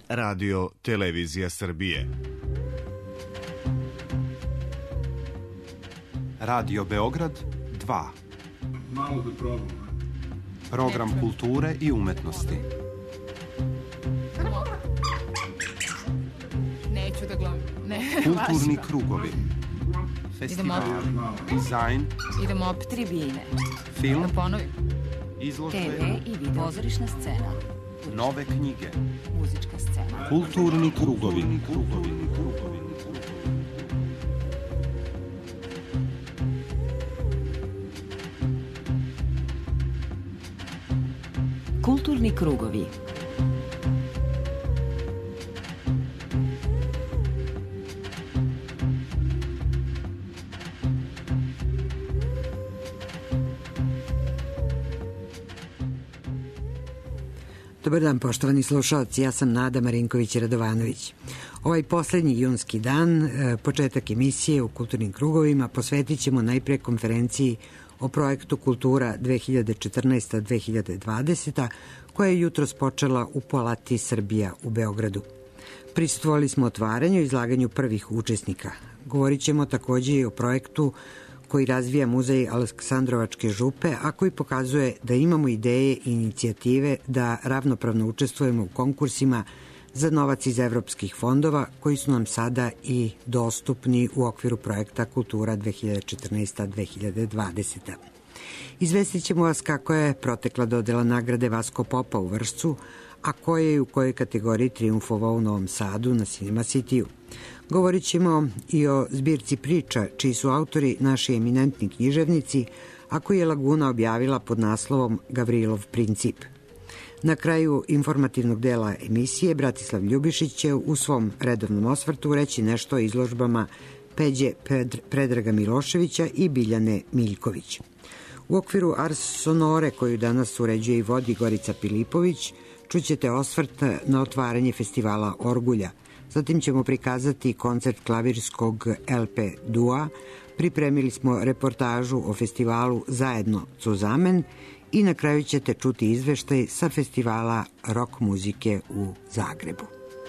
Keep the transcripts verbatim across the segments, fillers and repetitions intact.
Radio Televizija Srbije. Radio Beograd dva. Malo da probam. Program kulture i umetnosti. Neću da gledam. Ne, Kulturni važno. krugovi. Festival, dizajn, Idemo opet tribine. film, Da ponovim. izložbe, te ve i video. Pozorišna scena. nove knjige. Muzička scena. Kulturni krugovi. Krugovi. Kulturni krugovi. Dobar dan, poštovani slušalci, ja sam Nada Marinković-Radovanović. Ovaj poslednji junski dan, početak emisije u Kulturnim krugovima, posvetit ćemo najpre konferenciji o projektu Kultura dve hiljade četrnaesta do dve hiljade dvadeseta, koja je jutros počela u Palati Srbija u Beogradu. Prisustvovali smo otvaranju i izlaganju prvih učesnika. Govorit ćemo takođe i o projektu koji razvija Muzej Aleksandrovačke župe, a koji pokazuje da imamo ideje i inicijative da ravnopravno učestvujemo u konkursima za novac iz evropskih fondova koji su nam sada i dostupni u okviru projekta Kultura dve hiljade četrnaesta do dve hiljade dvadeseta. Izvestit ćemo vas kako je protekla dodela nagrade Vasko Popa u Vršcu, a ko je i u kojoj kategoriji triumfovao u Novom Sadu na Cinema Cityu. Govorit ćemo i o zbirci priča, čiji su autori naši eminentni književnici, a koji je Laguna objavila pod naslovom Gavrilov princip. Na kraju informativnog dela emisije Bratislav Ljubišić će u svom redovnom osvrtu reći nešto o izložbama Peđe Predraga Miloševića i Biljane Miljković. U okviru Ars Sonore, koju danas uređuje i vodi Gorica Pilipović, čućete osvrt na otvaranje festivala Orgulja. Zatim ćemo prikazati koncert klavirskog el pe Dua, pripremili smo reportažu o festivalu Zajedno Cuzamen i na kraju ćete čuti izveštaj sa festivala rock muzike u Zagrebu.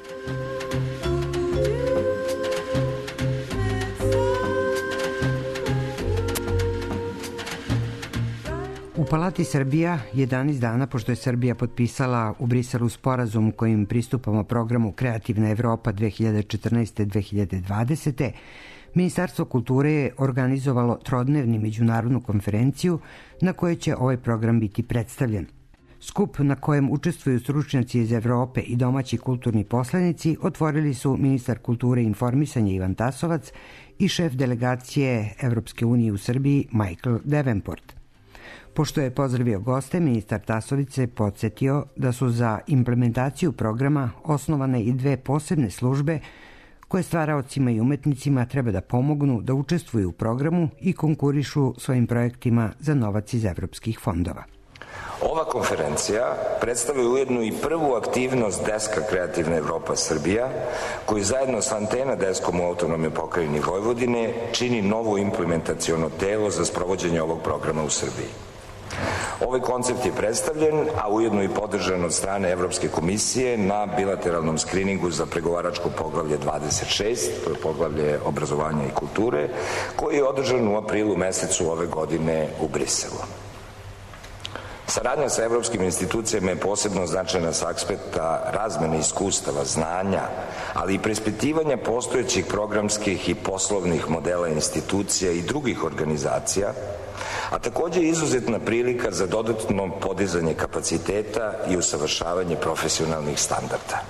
U Palati Srbija, jedanaest dana pošto je Srbija potpisala u Briselu sporazum kojim pristupamo programu Kreativna Evropa dve hiljade četrnaeste do dve hiljade dvadesete, Ministarstvo kulture je organizovalo trodnevnu međunarodnu konferenciju na kojoj će ovaj program biti predstavljen. Skup na kojem učestvuju stručnjaci iz Evrope i domaći kulturni poslanici otvorili su ministar kulture i informisanja Ivan Tasovac i šef delegacije Evropske unije u Srbiji Michael Davenport. Pošto je pozdravio goste, ministar Tasović se podsjetio da su za implementaciju programa osnovane i dve posebne službe koje stvaraocima i umetnicima treba da pomognu da učestvuju u programu i konkurišu svojim projektima za novac iz evropskih fondova. Ova konferencija predstavlja ujedno i prvu aktivnost Deska Kreativna Evropa Srbija, koji zajedno sa Antena Deskom u autonomnoj pokrajini Vojvodine čini novo implementaciono telo za sprovođenje ovog programa u Srbiji. Ovaj koncept je predstavljen, a ujedno i podržan od strane Evropske komisije na bilateralnom skriningu za pregovaračko poglavlje dvadeset šest, to je poglavlje obrazovanja i kulture, koji je održan u aprilu mesecu ove godine u Briselu. Saradnja sa evropskim institucijama je posebno značajna sa aspekta razmene iskustava, znanja, ali i preispitivanja postojećih programskih i poslovnih modela institucija i drugih organizacija, a takođe je izuzetna prilika za dodatno podizanje kapaciteta i usavršavanje profesionalnih standarda.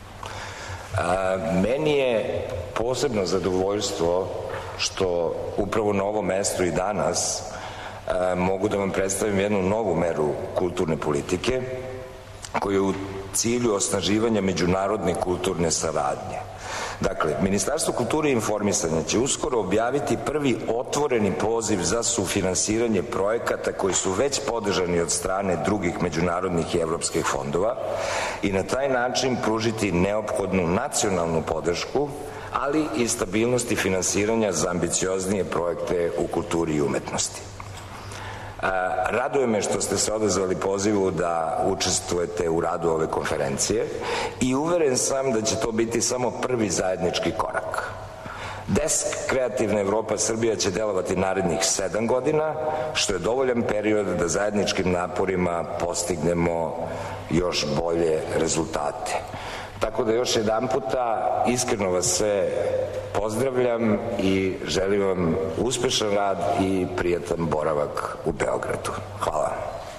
Meni je posebno zadovoljstvo što upravo na ovom mestu i danas mogu da vam predstavim jednu novu meru kulturne politike koja je u cilju osnaživanja međunarodne kulturne saradnje. Dakle, Ministarstvo kulture i informisanja će uskoro objaviti prvi otvoreni poziv za sufinansiranje projekata koji su već podržani od strane drugih međunarodnih i evropskih fondova i na taj način pružiti neophodnu nacionalnu podršku, ali i stabilnost i finansiranja za ambicioznije projekte u kulturi i umetnosti. Raduje me što ste se odazvali pozivu da učestvujete u radu ove konferencije i uveren sam da će to biti samo prvi zajednički korak. Desk Kreativna Evropa Srbija će delovati narednih sedam godina, što je dovoljan period da zajedničkim naporima postignemo još bolje rezultate. Tako da još jedan puta iskreno vas sve pozdravljam i želim vam uspešan rad i prijatan boravak u Beogradu. Hvala.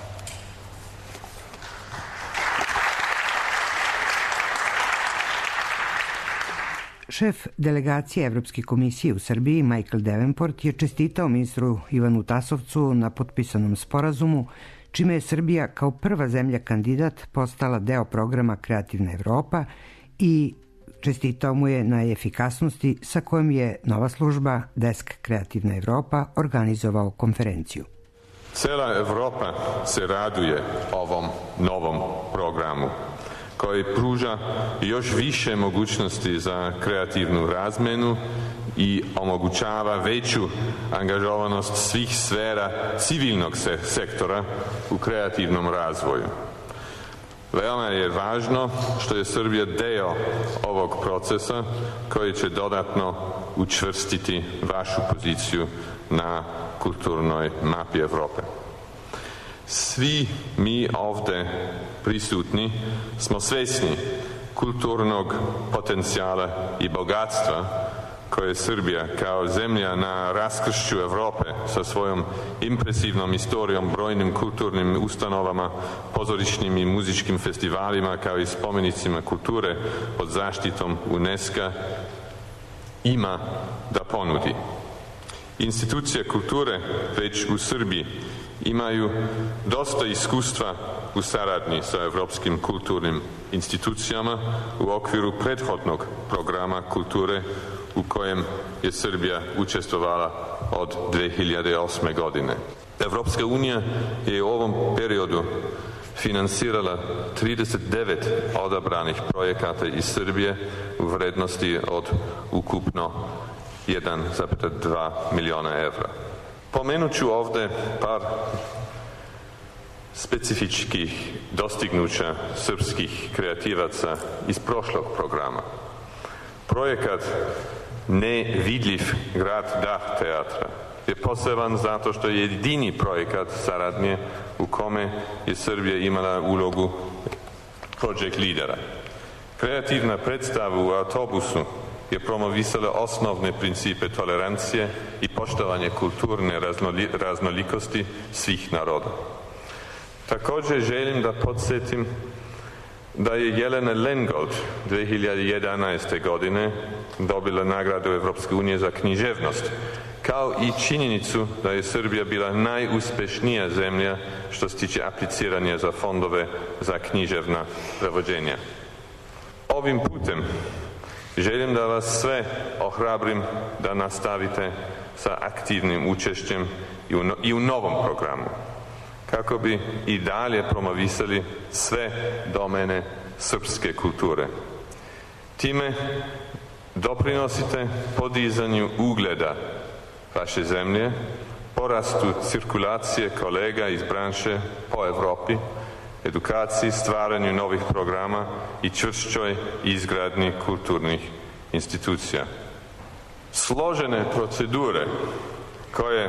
Šef delegacije Evropske komisije u Srbiji, Michael Davenport, je čestitao ministru Ivanu Tasovcu na potpisanom sporazumu, čime je Srbija kao prva zemlja kandidat postala deo programa Kreativna Evropa i čestitao mu je na efikasnosti sa kojom je nova služba Desk Kreativna Evropa organizovao konferenciju. Cela Evropa se raduje ovom novom programu koji pruža još više mogućnosti za kreativnu razmenu i omogućava veću angažovanost svih sfera civilnog sektora u kreativnom razvoju. Veoma je važno što je Srbija deo ovog procesa koji će dodatno učvrstiti vašu poziciju na kulturnoj mapi Evrope. Svi mi ovde prisutni smo svesni kulturnog potencijala i bogatstva koje je Srbija kao zemlja na raskršću Evrope sa svojom impresivnom istorijom, brojnim kulturnim ustanovama, pozorišnim i muzičkim festivalima kao i spomenicima kulture pod zaštitom UNESCO ima da ponudi. Institucije kulture već u Srbiji imaju dosta iskustva u saradnji sa evropskim kulturnim institucijama u okviru prethodnog programa kulture u kojem je Srbija učestvovala od dve hiljade osme. godine. Evropska unija je u ovom periodu finansirala trideset devet odabranih projekata iz Srbije u vrednosti od ukupno jedan zarez dva miliona evra. Pomenut ću ovde par specifičkih dostignuća srpskih kreativaca iz prošlog programa. Projekat Nevidljiv grad Dah teatra je poseban zato što je jedini projekat saradnje u kome je Srbija imala ulogu project lidera. Kreativna predstava u autobusu je promovisala osnovne principe tolerancije i poštovanje kulturne raznolikosti svih naroda. Također želim da podsjetim da je Jelena Lengold dve hiljade jedanaeste. godine dobila nagradu Evropske unije za književnost, kao i činjenicu da je Srbija bila najuspešnija zemlja što se tiče apliciranja za fondove za književna prevođenja. Ovim putem želim da vas sve ohrabrim da nastavite sa aktivnim učešćem i u, no, i u novom programu, kako bi i dalje promovisali sve domene srpske kulture. Time doprinosite podizanju ugleda vaše zemlje, porastu cirkulacije kolega iz branše po Evropi, edukaciji, stvaranju novih programa i čvršćoj izgradnji kulturnih institucija. Složene procedure koje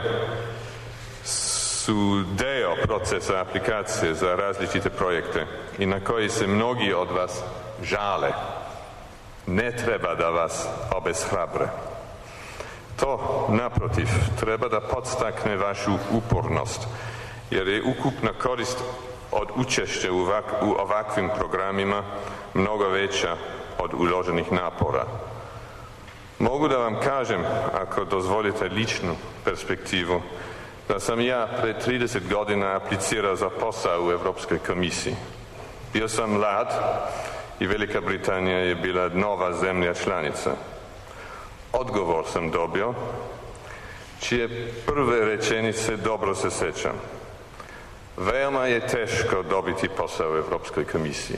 su deo procesa aplikacije za različite projekte i na koji se mnogi od vas žale, ne treba da vas obeshrabre. To, naprotiv, treba da podstakne vašu upornost, jer je ukupna korist od učešća u, ovak, u ovakvim programima mnogo veća od uloženih napora. Mogu da vam kažem, ako dozvolite ličnu perspektivu, da sam ja pred trideset godina aplicirao za posao u Evropskoj komisiji. Bio sam mlad i Velika Britanija je bila nova zemlja članica. Odgovor sam dobio, čije prve rečenice dobro se sećam. Veoma je teško dobiti posao u Evropskoj komisiji.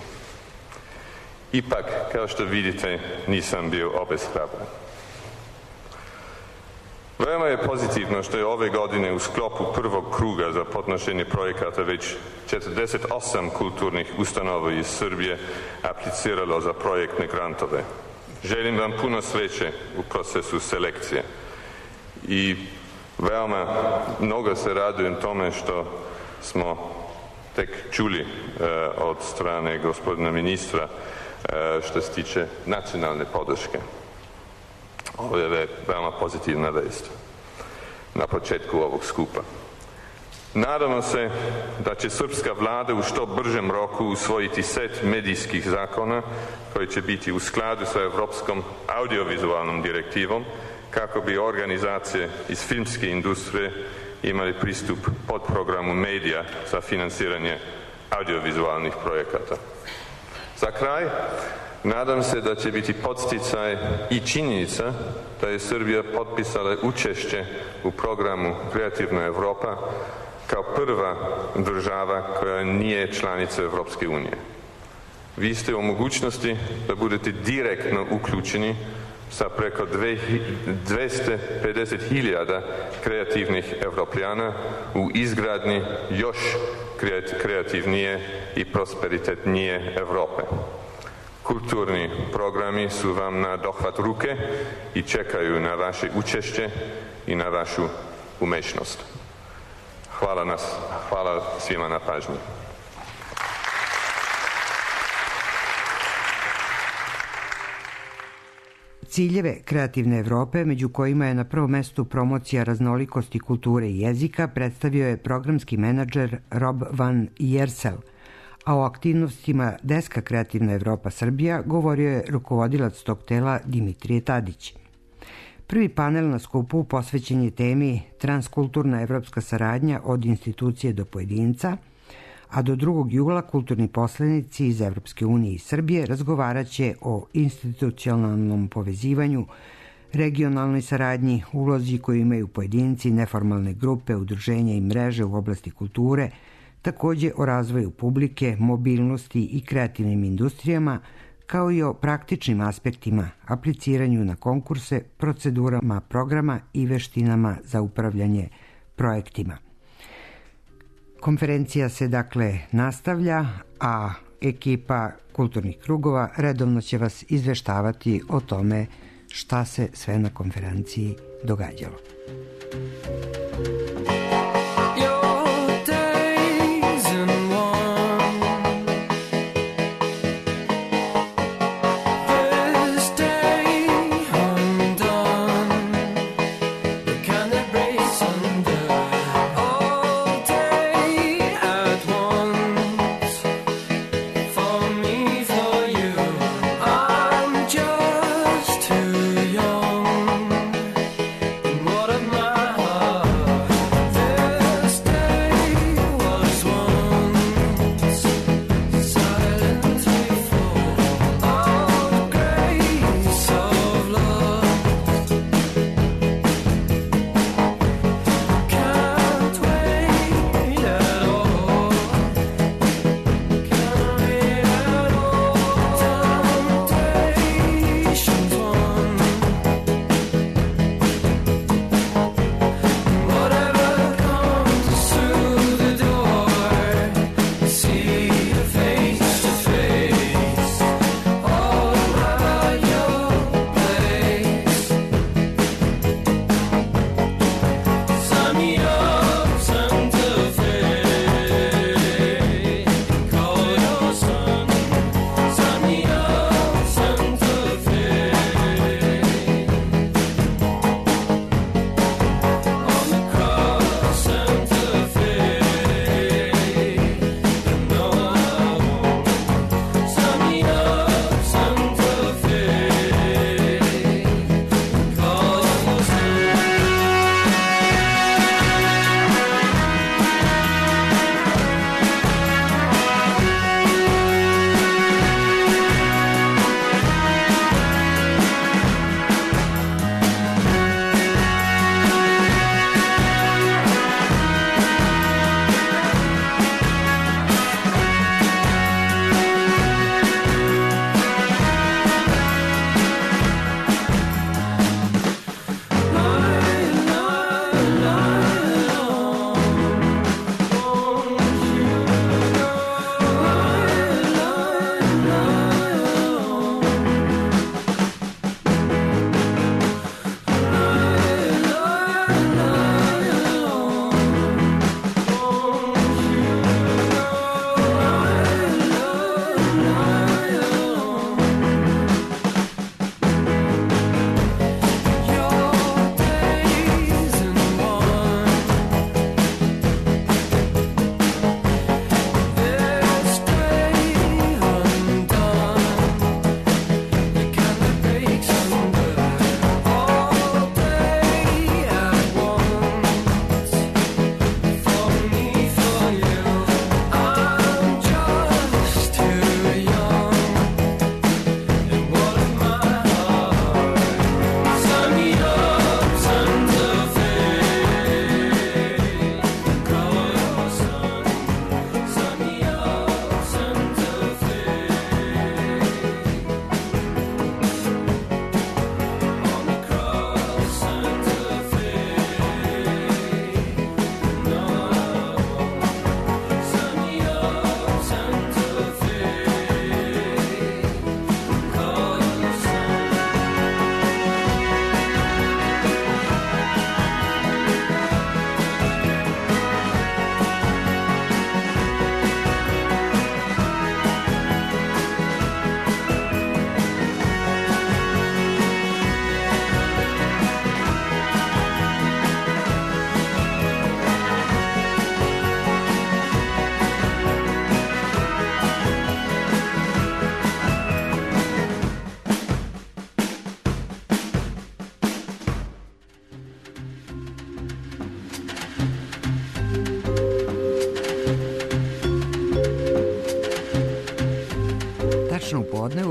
Ipak, kao što vidite, nisam bio obeshrabren. Veoma je pozitivno što je ove godine u sklopu prvog kruga za podnošenje projekata već četrdeset osam kulturnih ustanova iz Srbije apliciralo za projektne grantove. Želim vam puno sreće u procesu selekcije i veoma mnogo se radujem tome što smo tek čuli uh, od strane gospodina ministra uh, što se tiče nacionalne podrške. Ovo je veoma pozitivna vest na početku ovog skupa. Nadamo se da će srpska vlada u što bržem roku usvojiti set medijskih zakona koji će biti u skladu sa Evropskom audiovizualnom direktivom kako bi organizacije iz filmske industrije imali pristup podprogramu medija za finansiranje audiovizualnih projekata. Za kraj, nadam se da će biti podsticaj i činjenica da je Srbija potpisala učešće u programu Kreativna Evropa kao prva država koja nije članica Evropske unije. Vi ste u mogućnosti da budete direktno uključeni sa preko dvesta pedeset hiljada kreativnih Evropljana u izgradnji još kreativnije i prosperitetnije Evrope. Kulturni programi su vam na dohvat ruke i čekaju na vaše učešće i na vašu umešnost. Hvala, nas, hvala svima na pažnji. Ciljeve Kreativne Evrope, među kojima je na prvom mestu promocija raznolikosti kulture i jezika, predstavio je programski menadžer Rob Van Jersel, a o aktivnostima Deska Kreativna Evropa Srbija govorio je rukovodilac tog tela Dimitrije Tadić. Prvi panel na skupu posvećen je temi Transkulturna evropska saradnja od institucije do pojedinca, a do drugog jula kulturni poslanici iz Evropske unije i Srbije razgovarat će o institucionalnom povezivanju, regionalnoj saradnji, ulozi koju imaju pojedinci, neformalne grupe, udruženja i mreže u oblasti kulture, takođe o razvoju publike, mobilnosti i kreativnim industrijama, kao i o praktičnim aspektima, apliciranju na konkurse, procedurama programa i veštinama za upravljanje projektima. Konferencija se dakle nastavlja, a ekipa kulturnih krugova redovno će vas izveštavati o tome šta se sve na konferenciji događalo. What of my heart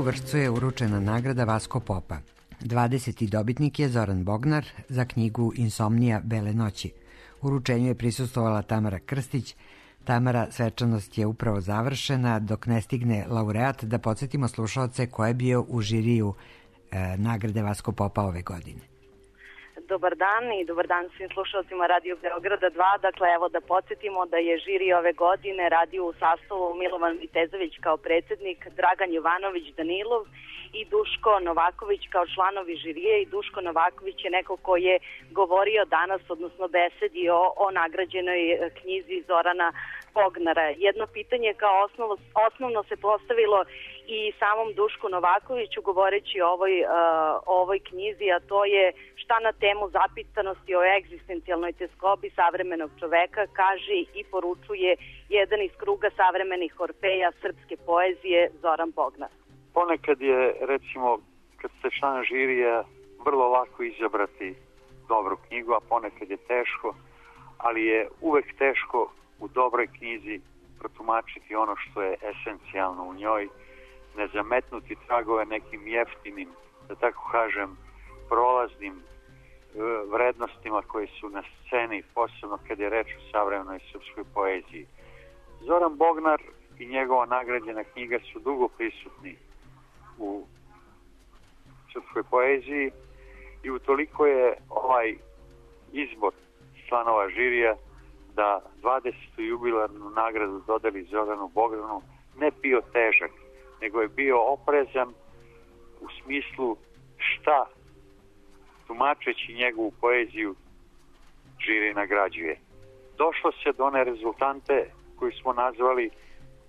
Vršcu je uručena nagrada Vasko Popa. dvadeseti dobitnik je Zoran Bognar za knjigu Insomnija bele noći. Uručenju je prisustvovala Tamara Krstić. Tamara, svečanost je upravo završena. Dok ne stigne laureat, da podsjetimo slušaoce ko je bio u žiriju e, nagrade Vasko Popa ove godine. Dobar dan i dobar dan svim slušalcima Radio Beograda dva. Dakle, evo da podsjetimo da je žiri ove godine radio u sastavu Milovan Vitezović kao predsjednik, Dragan Jovanović Danilov i Duško Novaković kao članovi žirije. I Duško Novaković je neko ko je govorio danas, odnosno besedio o nagrađenoj knjizi Zorana Bognara. Jedno pitanje kao osnovo, osnovno se postavilo i samom Dušku Novakoviću govoreći o ovoj, uh, ovoj knjizi, a to je šta na temu zapitanosti o egzistencijalnoj teskobi savremenog čoveka kaže i poručuje jedan iz kruga savremenih orfeja srpske poezije Zoran Bognar. Ponekad je, recimo, kad ste član žirija, vrlo lako izabrati dobru knjigu, a ponekad je teško, ali je uvek teško u dobroj knjizi protumačiti ono što je esencijalno u njoj, ne zametnuti tragove nekim jeftinim, da tako kažem, prolaznim vrednostima koje su na sceni, posebno kad je reč o savremenoj srpskoj poeziji. Zoran Bognar i njegova nagrađena knjiga su dugo prisutni u srpskoj poeziji i utoliko je ovaj izbor članova žirija da dvadesetu jubilarnu nagradu dodeli Zoranu Bogranu ne bio težak, nego je bio oprezan u smislu šta tumačeći njegovu poeziju žiri nagrađuje. Došlo se do one rezultante koju smo nazvali e,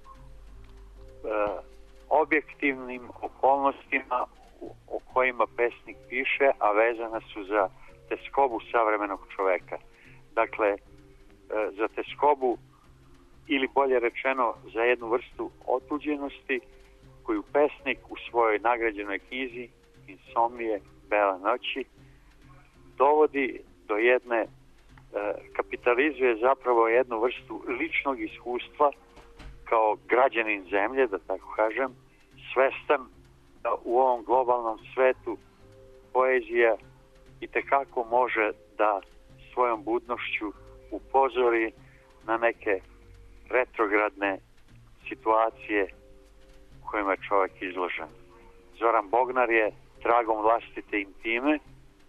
objektivnim okolnostima o kojima pesnik piše, a vezana su za teskobu savremenog čoveka. Dakle, e, za teskobu ili bolje rečeno za jednu vrstu otuđenosti koju pesnik u svojoj nagrađenoj knjizi Insomnije bele noći dovodi do jedne, e, kapitalizuje zapravo jednu vrstu ličnog iskustva kao građanin zemlje, da tako kažem, svestan da u ovom globalnom svetu poezija itekako može da svojom budnošću upozori na neke retrogradne situacije u kojima je čovjek izložen. Zoran Bognar je tragom vlastite intime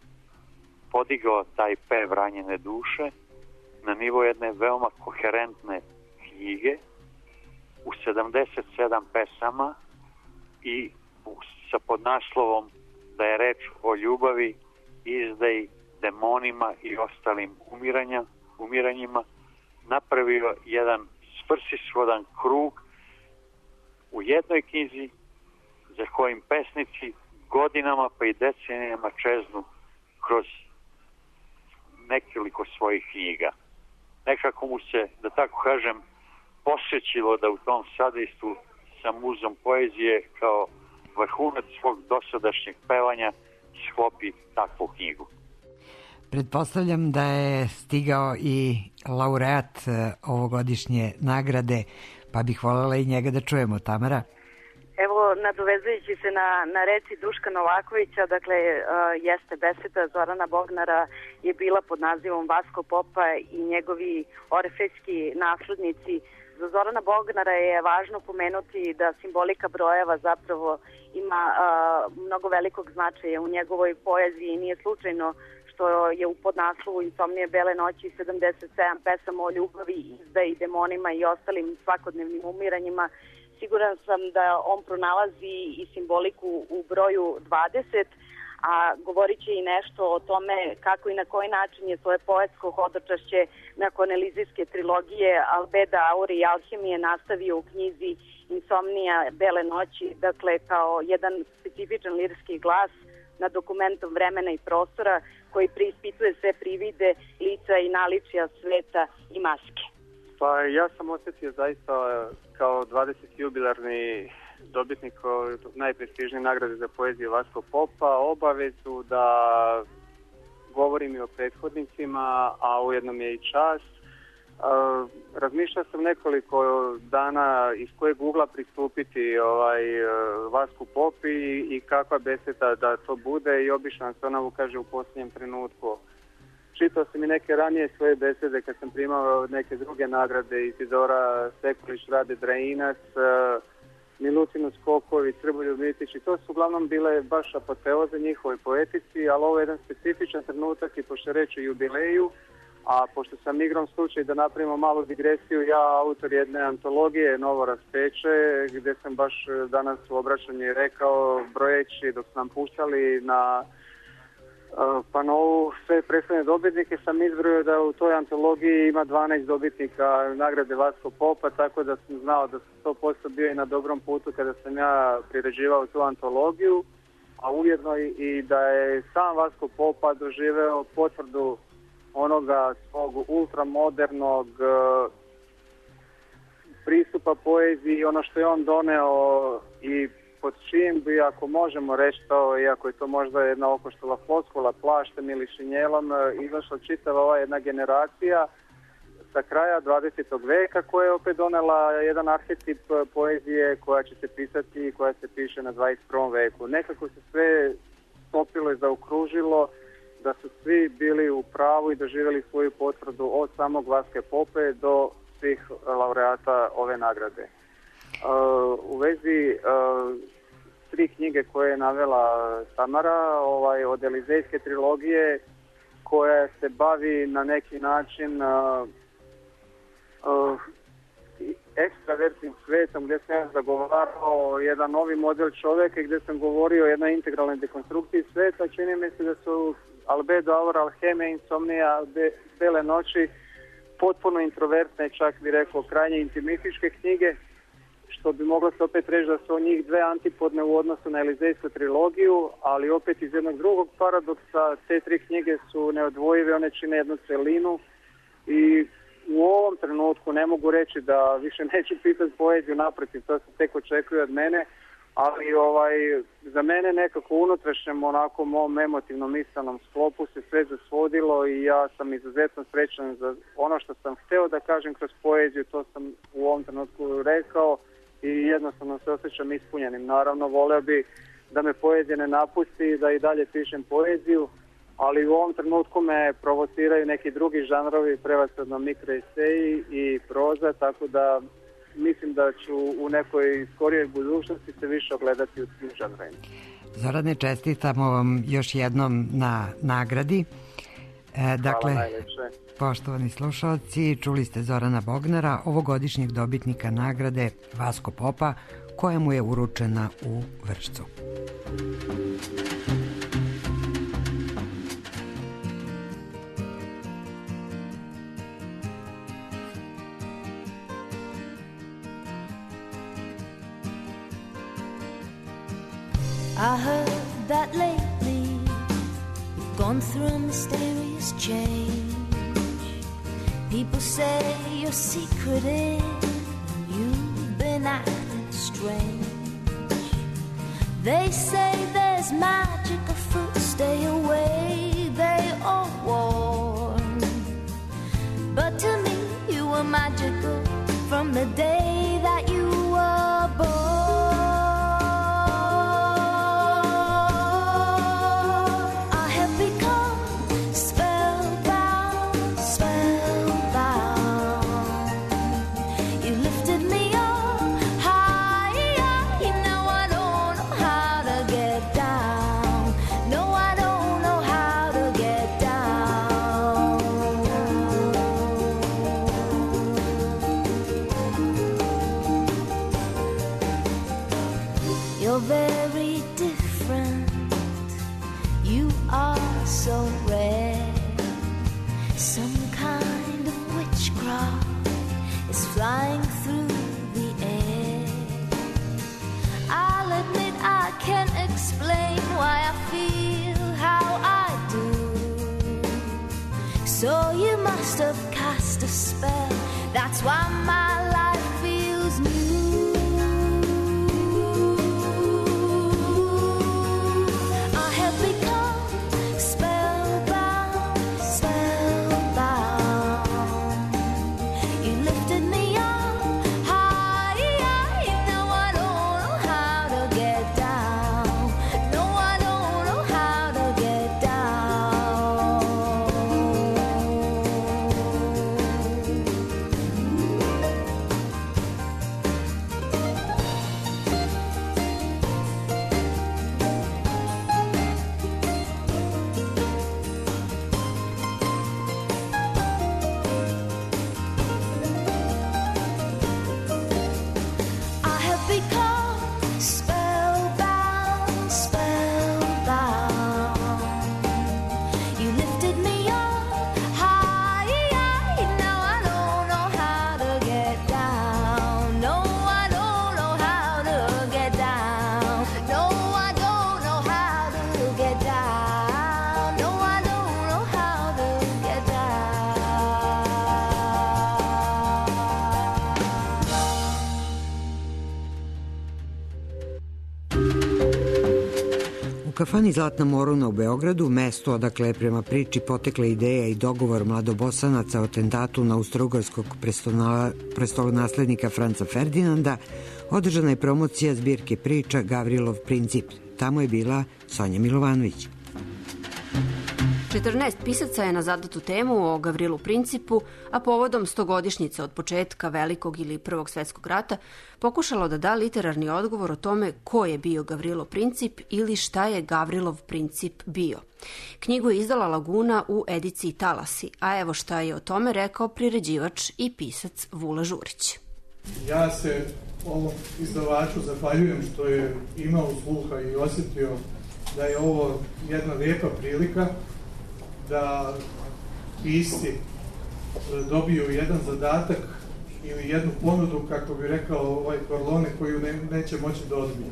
podigao taj pev ranjene duše na nivo jedne veoma koherentne knjige u sedamdeset sedam pesama i sa podnaslovom da je reč o ljubavi, izdaji, demonima i ostalim umiranja, umiranjima, napravio jedan svrsishodan krug u jednoj knjizi za kojim pesnici godinama pa i decenijama čeznu kroz nekoliko svojih knjiga. Nekako mu se, da tako kažem, posvećilo da u tom sadejstvu sa muzom poezije kao vrhunac svog dosadašnjeg pevanja sklopi takvu knjigu. Pretpostavljam da je stigao i laureat ovogodišnje nagrade, pa bih voljela i njega da čujemo. Tamara? Evo, nadovezujući se na, na reci Duška Novakovića, dakle, uh, jeste beseda Zorana Bognara je bila pod nazivom Vasko Popa i njegovi orfejski naslednici. Za Zorana Bognara je važno pomenuti da simbolika brojeva zapravo ima uh, mnogo velikog značaja u njegovoj poeziji. Nije slučajno što je u podnaslovu Insomnije bele noći sedamdeset sedam pesama o ljubavi, izdaji, demonima i ostalim svakodnevnim umiranjima. Siguran sam da on pronalazi i simboliku u broju dvadeset, a govorit će i nešto o tome kako i na koji način je svoje poetsko hodočašće nakon Elizijske trilogije Albeda, Aure i Alhemije nastavio u knjizi Insomnija bele noći, dakle kao jedan specifičan lirski glas nad dokumentom vremena i prostora koji preispituje sve privide, lica i naličja sveta i maske. Pa ja sam osjetio zaista kao dvadeseti jubilarni dobitnik najprestižnije nagrade za poeziju Vasko Popa obavezu da govorim i o prethodnicima, a ujedno mi je i čast Uh, razmišljao sam nekoliko dana iz kojeg ugla pristupiti ovaj, uh, Vasku Popi i, i kakva beseda da to bude i obično se ona ukaže u posljednjem trenutku. Čitao sam i neke ranije svoje besede kad sam primao neke druge nagrade, Izidora Sekulić, Rade Drainac, uh, Milutinu Skoković, Srboljub Mitić i to su uglavnom bile baš apoteoze njihovoj poetici, ali ovo je jedan specifičan trenutak i pošto reći jubileju, a pošto sam igrom slučaj da napravimo malu digresiju, ja autor jedne antologije Novo raspeće, gdje sam baš danas u obraćanju rekao, brojeći dok sam puštali na uh, panovu sve predstavljene dobitnike, sam izbrojio da u toj antologiji ima dvanaest dobitnika nagrade Vasko Popa, tako da sam znao da sam sto posto bio i na dobrom putu kada sam ja priređivao tu antologiju, a ujedno i da je sam Vasko Popa doživeo potvrdu onoga svog ultramodernog uh, pristupa poeziji i ono što je on doneo i pod čim bi, ako možemo reći to, iako je to možda jedna okoštala floskula, plaštem ili šinjelom, uh, izašla čitava ova jedna generacija sa kraja dvadesetog veka koja je opet donela jedan arhetip poezije koja će se pisati i koja se piše na dvadeset prvom veku. Nekako se sve stopilo i zaokružilo da su svi bili u pravu i doživjeli svoju potvrdu od samog Vaske Pope do svih laureata ove nagrade. Uh, u vezi uh, tri knjige koje je navela Tamara, ovaj, od Elizejske trilogije, koja se bavi na neki način uh, uh, ekstravertnim svetom, gdje sam ja zagovarao jedan novi model čovjeka, gdje sam govorio o jednoj integralnoj dekonstrukciji sveta. Čini mi se da su Albedo, Aura, Alhemija, Insomnija, Be, Bele noći potpuno introvertne, čak bi rekao krajnje intimističke knjige, što bi moglo se opet reći da su od njih dve antipodne u odnosu na Elizejsku trilogiju, ali opet iz jednog drugog paradoksa te tri knjige su neodvojive, one čine jednu celinu i u ovom trenutku ne mogu reći da više neću pisati poeziju, naprotiv, to se tek očekuje od mene, ali ovaj, za mene nekako unutrašnjem onako mom emotivnom misalnom sklopu se sve zasvodilo i ja sam izuzetno srećan za ono što sam hteo da kažem kroz poeziju, to sam u ovom trenutku rekao i jednostavno se osjećam ispunjenim. Naravno, voleo bi da me poezija ne napusti, da i dalje pišem poeziju, ali u ovom trenutku me provociraju neki drugi žanrovi, prevashodno mikroeseji i proza, tako da mislim da ću u nekoj skorijoj budućnosti se više ogledati u tim žanrovima. Zorane, čestitamo vam još jednom na nagradi. E, dakle, hvala najlepše. Poštovani slušalci, čuli ste Zorana Bognara, ovogodišnjeg dobitnika nagrade Vasko Popa, koja mu je uručena u Vršcu. I heard that lately you've gone through a mysterious change. People say you're secretive, you've been acting strange. They say there's magic afoot, stay away, they all warn. But to me you were magical from the day that you were born. Very different, you are so rare. Some kind of witchcraft is flying through the air. I'll admit I can't explain why I feel how I do. So you must have cast a spell, that's why my life feels new. get down. No, I don't know how to get U kafani Zlatna Moruna u Beogradu, mesto odakle je prema priči potekla ideja i dogovor mladobosanaca o atentatu na austrougarskog prestolonaslednika Franca Ferdinanda, održana je promocija zbirke priča Gavrilov princip. Tamo je bila Sonja Milovanović. četrnaest pisaca je na zadatu temu o Gavrilu principu, a povodom stogodišnjice od početka Velikog ili Prvog svetskog rata pokušalo da da literarni odgovor o tome ko je bio Gavrilo princip ili šta je Gavrilov princip bio. Knjigu je izdala Laguna u ediciji Talasi, a evo šta je o tome rekao priređivač i pisac Vula Žurić. Ja se ovom izdavaču zahvaljujem što je imao sluha i osjetio da je ovo jedna lijepa prilika da pisci dobiju jedan zadatak ili jednu ponudu, kako bi rekao ovaj Corleone, koju ne, neće moći da odbije.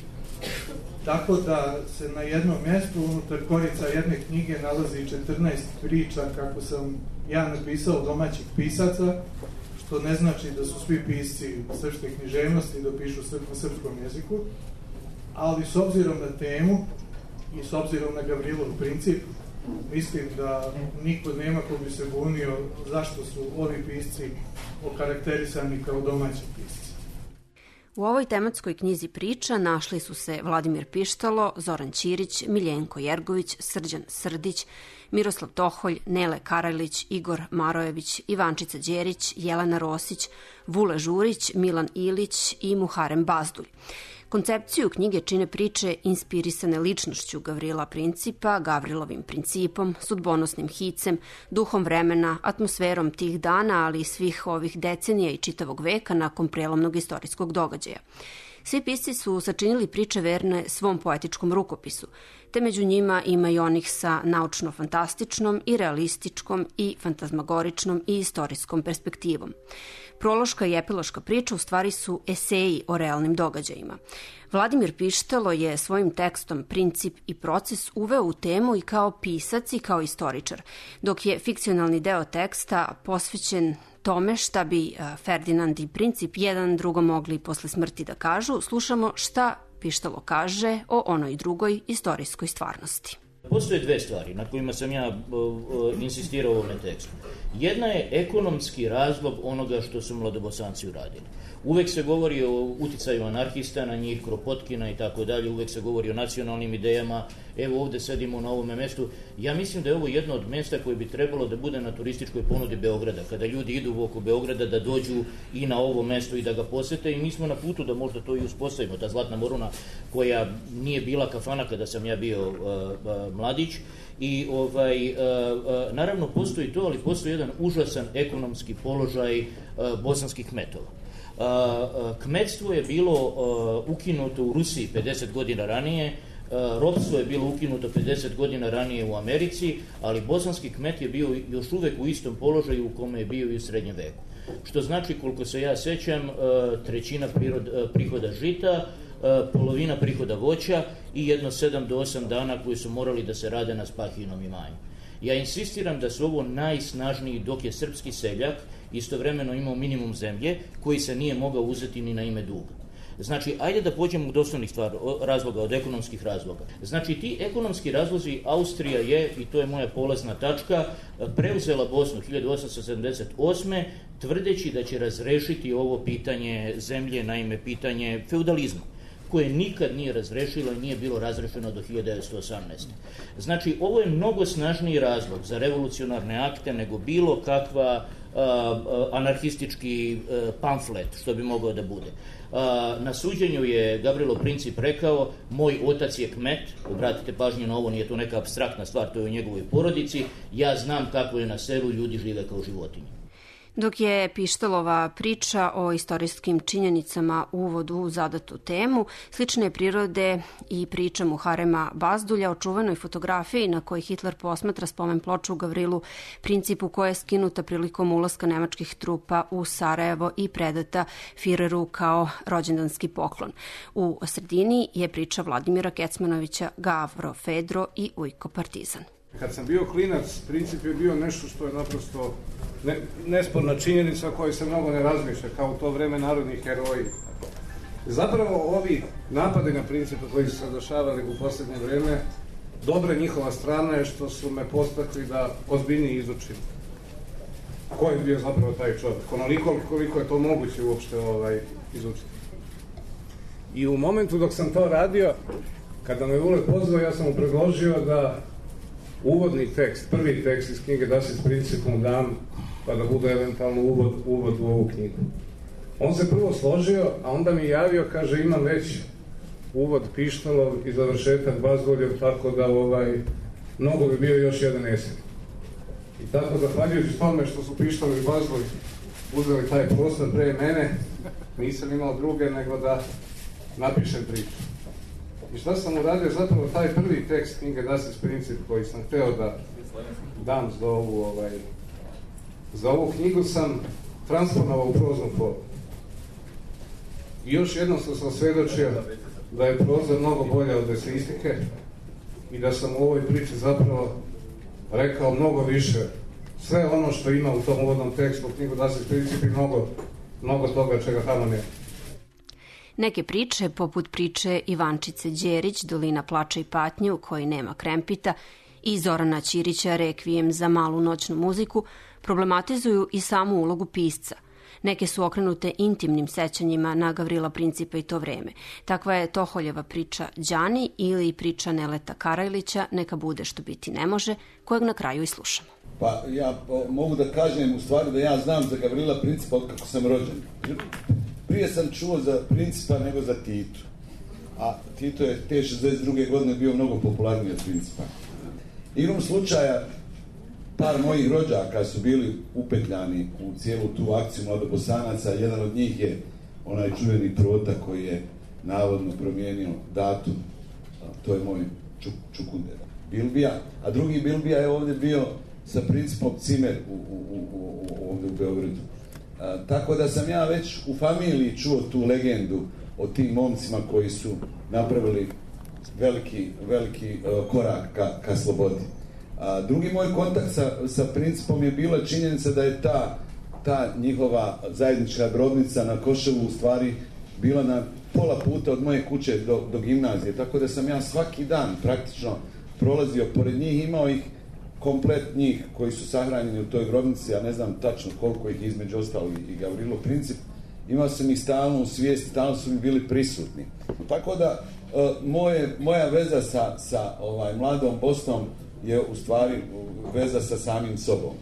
Tako da se na jednom mjestu unutar korica jedne knjige nalazi četrnaest priča, kako sam ja napisao, domaćih pisaca, što ne znači da su svi pisci srpske književnosti da pišu na srpskom jeziku, ali s obzirom na temu i s obzirom na Gavrilov princip, mislim da niko nema ko bi se bunio zašto su ovi pisci okarakterisani kao domaći pisci. U ovoj tematskoj knjizi priča našli su se Vladimir Pištalo, Zoran Ćirić, Miljenko Jergović, Srđan Srdić, Miroslav Toholj, Nele Karajlić, Igor Marojević, Ivančica Đerić, Jelena Rosić, Vula Žurić, Milan Ilić i Muharem Bazdulj. Koncepciju knjige čine priče inspirisane ličnošću Gavrila principa, Gavrilovim principom, sudbonosnim hicem, duhom vremena, atmosferom tih dana, ali i svih ovih decenija i čitavog veka nakon prelomnog istorijskog događaja. Svi pisci su sačinili priče verne svom poetičkom rukopisu, te među njima ima i onih sa naučno-fantastičnom i realističkom i fantazmagoričnom i istorijskom perspektivom. Prološka i epiloška priča u stvari su eseji o realnim događajima. Vladimir Pištalo je svojim tekstom Princip i proces uveo u temu i kao pisac i kao istoričar, dok je fikcionalni deo teksta posvećen tome šta bi Ferdinand i Princip jedan drugom mogli posle smrti da kažu. Slušamo šta Pištalo kaže o onoj drugoj istorijskoj stvarnosti. Postoje dve stvari na kojima sam ja uh, insistirao u ovome tekstu. Jedna je ekonomski razlog onoga što su mladobosanci uradili. Uvek se govori o uticaju anarhista na njih, Kropotkina i tako dalje, uvek se govori o nacionalnim idejama. Evo ovde sedimo na ovome mestu. Ja mislim da je ovo jedno od mesta koje bi trebalo da bude na turističkoj ponudi Beograda. Kada ljudi idu oko Beograda da dođu i na ovo mesto i da ga posete, i mi smo na putu da možda to i uspostavimo. Ta Zlatna Moruna koja nije bila kafana kada sam ja bio uh, uh, mladić. I ovaj, uh, uh, naravno postoji to, ali postoji jedan užasan ekonomski položaj uh, bosanskih kmetova. Uh, uh, kmetstvo je bilo uh, ukinuto u Rusiji pedeset godina ranije, uh, ropstvo je bilo ukinuto pedeset godina ranije u Americi, ali bosanski kmet je bio još uvek u istom položaju u kome je bio i u srednjem veku. Što znači, koliko se ja sećam, uh, trećina prirod, uh, prihoda žita, polovina prihoda voća i jedno sedam do osam dana koji su morali da se rade na spahinom imanju. Ja insistiram da su ovo najsnažniji, dok je srpski seljak istovremeno imao minimum zemlje koji se nije mogao uzeti ni na ime duga. Znači, ajde da pođemo od osnovnih stvari, razloga, od ekonomskih razloga. Znači, ti ekonomski razlozi, Austrija je, i to je moja polazna tačka, preuzela Bosnu hiljadu osamsto sedamdeset osme tvrdeći da će razrešiti ovo pitanje zemlje, naime pitanje feudalizma, koje nikad nije razrešilo i nije bilo razrešeno do hiljadu devetsto osamnaeste. Znači, ovo je mnogo snažniji razlog za revolucionarne akte nego bilo kakva uh, uh, anarhistički uh, pamflet, što bi mogao da bude. Uh, na suđenju je Gavrilov princip rekao, moj otac je kmet, obratite pažnju na ovo, nije to neka apstraktna stvar, to je u njegovoj porodici, ja znam kako je na selu, ljudi žive kao životinje. Dok je Pištalova priča o istorijskim činjenicama uvod u zadatu temu, slične prirode i priča Muharema Bazdulja o čuvenoj fotografiji na kojoj Hitler posmatra spomen ploču u Gavrilu Principu koja je skinuta prilikom ulaska nemačkih trupa u Sarajevo i predata Fireru kao rođendanski poklon. U sredini je priča Vladimira Kecmanovića Gavro Fedro i Ujko Partizan. Kad sam bio klinac, Princip je bio nešto što je naprosto ne, nesporna činjenica o kojoj se mnogo ne razmišlja, kao u to vreme narodni heroji. Zapravo ovi napade na Principa koji su se dešavali u posljednje vreme, dobra njihova strana je što su me postakli da ozbiljnije izučim ko je bio zapravo taj čovjek, onoliko koliko je to moguće uopšte ovaj, izučiti. I u momentu dok sam to radio, kada me Ule pozvao, ja sam mu predložio da uvodni tekst, prvi tekst iz knjige Da si s Principom dam, pa da bude eventualno uvod, uvod u ovu knjigu. On se prvo složio, a onda mi javio, kaže, imam već uvod Pištalov i završetak Bazduljev, tako da ovaj, mnogo bi bio još jedan esej. I tako, zahvaljujući tome što su Pištalovi i Bazdulj uzeli taj prostor pre mene, nisam imao druge nego da napišem priču. I šta sam uradio, zapravo taj prvi tekst knjige Da si s Princip koji sam hteo da dam za ovu, ovaj, za ovu knjigu sam transformovao u proznu formu. I još jednom sam se osvjedočio da je proza mnogo bolja od eseistike i da sam u ovoj priči zapravo rekao mnogo više. Sve ono što ima u tom uvodnom tekstu knjigu Da si s Princip i mnogo, mnogo toga čega tamo nema. Neke priče, poput priče Ivančice Đerić, Dolina plača i patnje u kojoj nema krempita, i Zorana Ćirića, Rekvijem za malu noćnu muziku, problematizuju i samu ulogu pisca. Neke su okrenute intimnim sećanjima na Gavrila Principa i to vreme. Takva je Toholjeva priča Đani ili priča Neleta Karajlića Neka bude što biti ne može, kojeg na kraju i slušamo. Pa ja o, mogu da kažem u stvari da ja znam za Gavrila Principa od kako sam rođen. Prije sam čuo za Principa nego za Titu. A Tito je te šezdeset druge godine bio mnogo popularniji od Principa. Igrom slučaja, par mojih rođaka su bili upetljani u cijelu tu akciju mladobosanaca. Jedan od njih je onaj čuveni Prota koji je navodno promijenio datum. To je moj čuk, Čukunder. Bilbija. A drugi Bilbija je ovdje bio sa Principom Cimer u, u, u, u, ovdje u Beogradu. A, tako da sam ja već u familiji čuo tu legendu o tim momcima koji su napravili veliki, veliki uh, korak ka, ka slobodi. A, drugi moj kontakt sa, sa Principom je bila činjenica da je ta, ta njihova zajednička grobnica na Koševu u stvari bila na pola puta od moje kuće do, do gimnazije, tako da sam ja svaki dan praktično prolazio pored njih, imao ih komplet njih koji su sahranjeni u toj grobnici, ja ne znam tačno koliko ih između ostali i Gavrilo Princip, imao sam ih stalno u svijesti, stalno su mi bili prisutni. Tako da uh, moje, moja veza sa, sa ovaj, mladom Bosnom je u stvari veza sa samim sobom.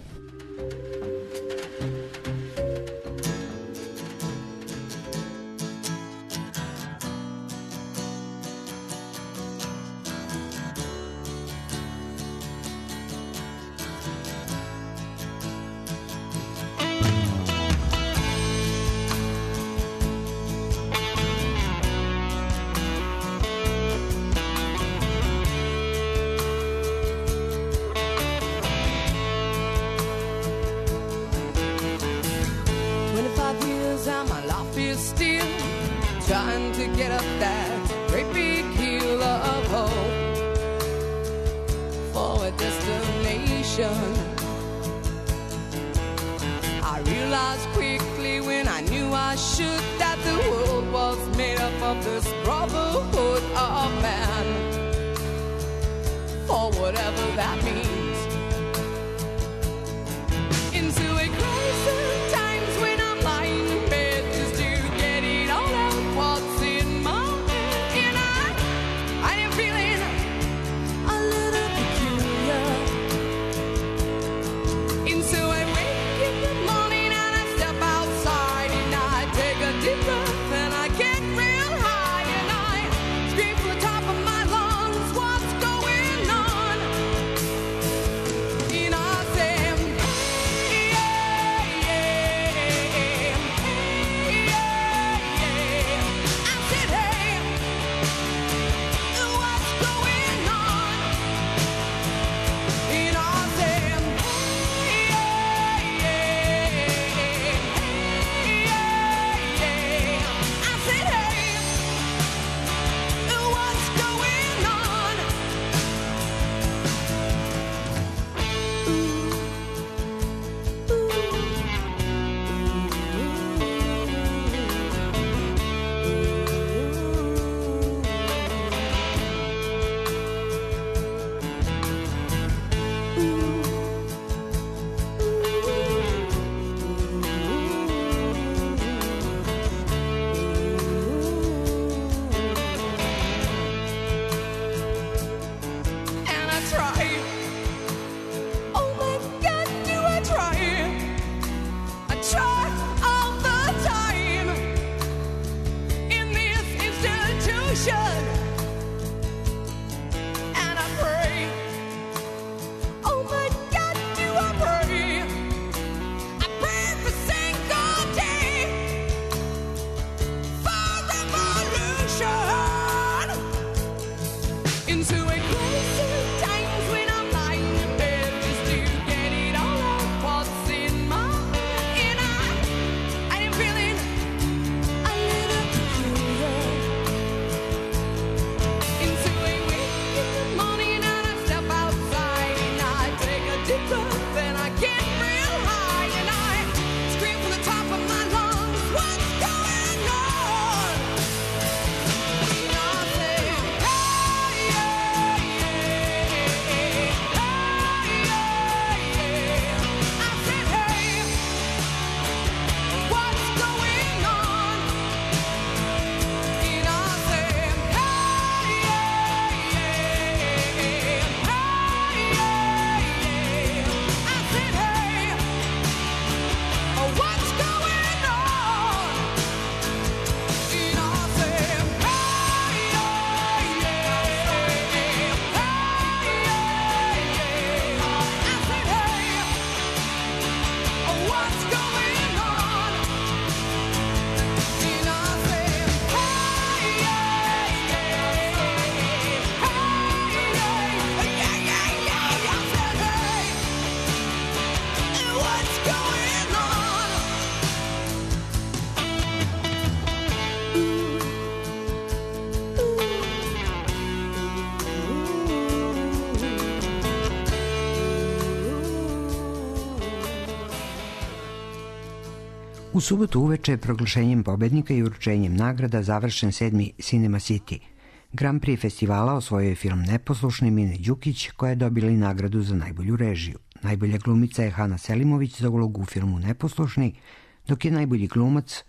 U subotu uveče proglašenjem pobednika i uručenjem nagrada završen sedmi Cinema City. Grand Prix festivala osvojio je film Neposlušni Mine Đukić, koja je dobila i nagradu za najbolju režiju. Najbolja glumica je Hana Selimović za ulogu u filmu Neposlušni, dok je najbolji glumac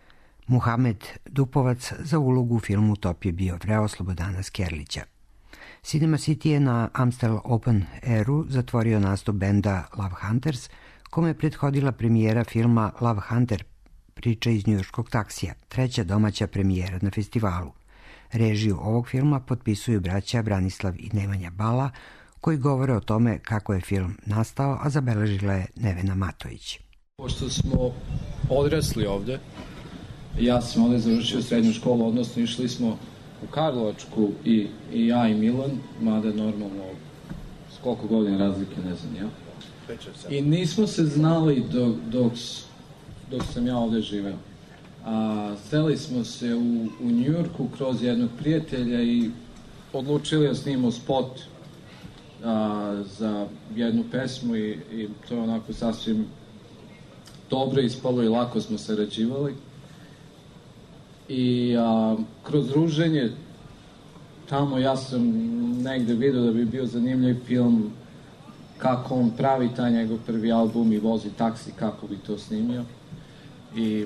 Muhamed Dupovac za ulogu u filmu Top je bio vreo Slobodana Skerlića. Cinema City je na Amstel Open Airu zatvorio nastup benda Love Hunters, kome je prethodila premijera filma Love Hunter, priča iz njujorškog taksija, treća domaća premijera na festivalu. Režiju ovog filma potpisuju braća Branislav i Nemanja Bala, koji govore o tome kako je film nastao, a zabeležila je Nevena Matović. Pošto smo odrasli ovde, ja sam ovde završio srednju školu, odnosno išli smo u Karlovačku i, i ja i Milan, mada normalno s koliko godina razlike, ne znam ja. I nismo se znali dok, dok, dok sam ja ovde živeo. A, sreli smo se u, u Njujorku kroz jednog prijatelja i odlučili da snimamo spot a, za jednu pesmu i, i to je onako sasvim dobro ispalo i lako smo sarađivali. I a, kroz druženje tamo ja sam negde vidio da bi bio zanimljiv film kako on pravi taj njegov prvi album i vozi taksi, kako bi to snimio. I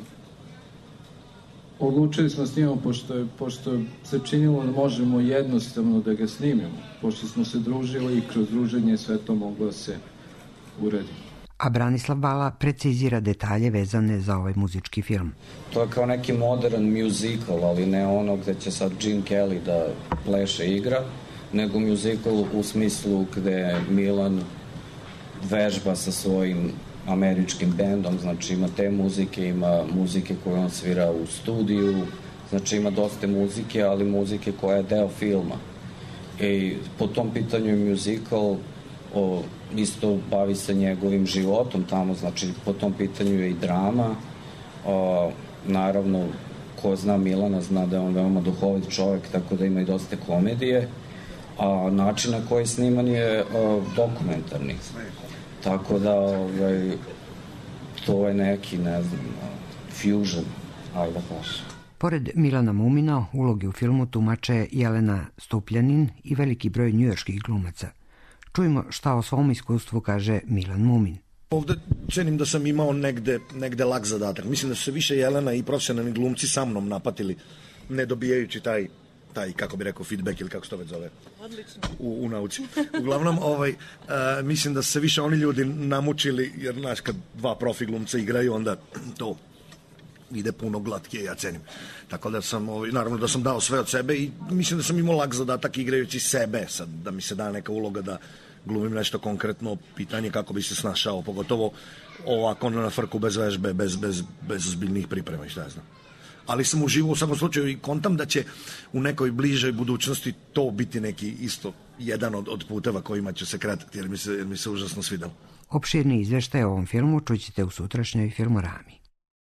odlučili smo snimamo pošto, pošto se činilo da možemo jednostavno da ga snimimo. Pošto smo se družili i kroz druženje sve to moglo da se uredi. A Branislav Bala precizira detalje vezane za ovaj muzički film. To je kao neki modern musical, ali ne ono gde će sad Gene Kelly da pleše i igra, nego musical u smislu gde Milan vežba sa svojim američkim bendom, znači ima te muzike, ima muzike koje on svira u studiju, znači ima dosta muzike, ali muzike koja je deo filma. I po tom pitanju je musical, o, isto bavi se njegovim životom tamo, znači po tom pitanju je i drama. O, naravno, ko zna Milana zna da je on veoma duhovit čovjek, tako da ima i dosta komedije, a način na koji sniman je o, dokumentarni. Tako da ovaj, to je neki, ne znam, fusion, ajde da kažem. Pored Milana Mumina, uloge u filmu tumače Jelena Stupljanin i veliki broj njujorških glumaca. Čujmo šta o svom iskustvu kaže Milan Mumin. Ovde cenim da sam imao negde, negde lak zadatak. Mislim da su se više Jelena i profesionalni glumci sa mnom napatili, ne dobijajući taj, taj kako bi rekao, feedback ili kako se to već zove u, u nauci. Uglavnom, ovaj, uh, mislim da su se više oni ljudi namučili, jer znaš, kad dva profi glumca igraju, onda to ide puno glatkije, ja cenim. Tako da sam, ovaj, naravno da sam dao sve od sebe i mislim da sam imao lak zadatak igrajući sebe, sad da mi se da neka uloga da glumim nešto konkretno, pitanje kako bi se snašao, pogotovo ovako na frku bez vežbe, bez, bez, bez ozbiljnih priprema i šta ja znam. ali sam uživao u svakom slučaju i kontam da će u nekoj bližoj budućnosti to biti neki isto jedan od, od puteva kojima ću se kratiti, jer mi se, jer mi se užasno svidao. Opširni izveštaj o ovom filmu čućete u sutrašnjoj Filmorami.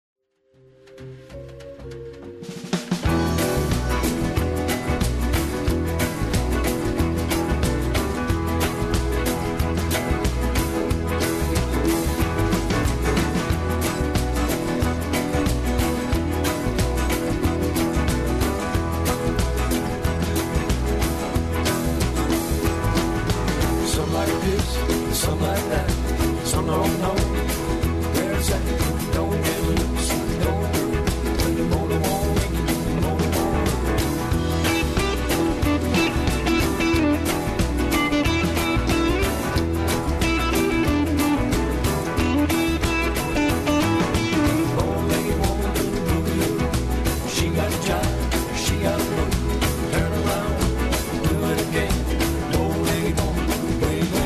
Some like that, some don't know. Where's that? Don't get loose, don't move. When the motor won't make it, the motor won't Old lady won't do boogie. She got a job, she got a move. Turn around, do it again. Old lady won't do baby.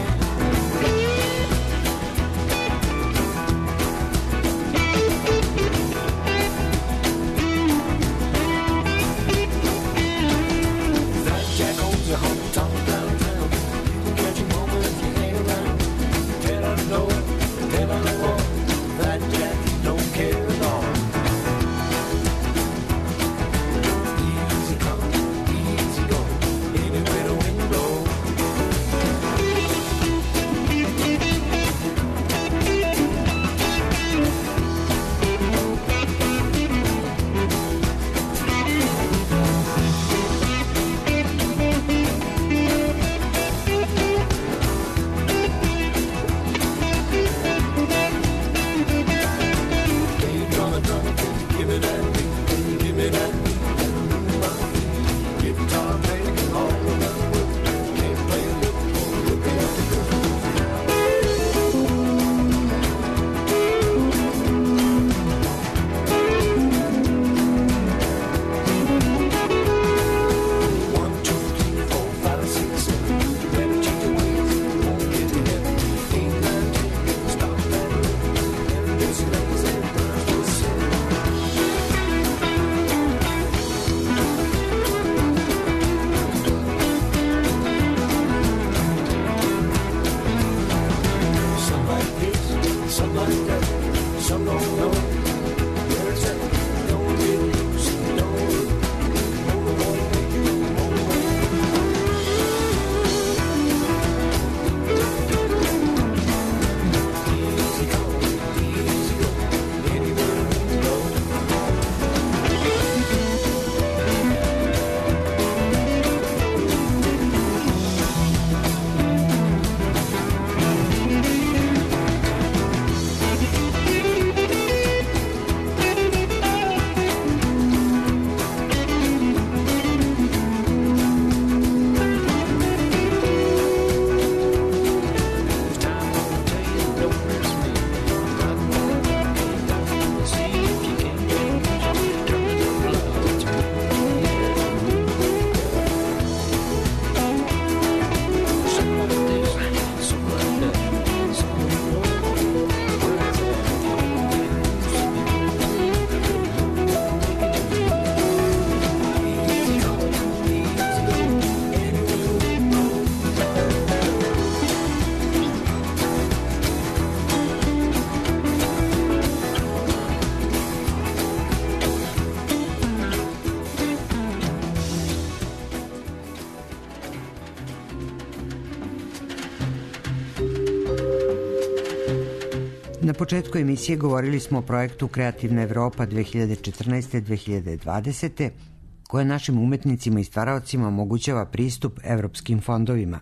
Na početku emisije govorili smo o projektu Kreativna Evropa dve hiljade četrnaeste do dve hiljade dvadesete koja našim umetnicima i stvaraocima omogućava pristup evropskim fondovima.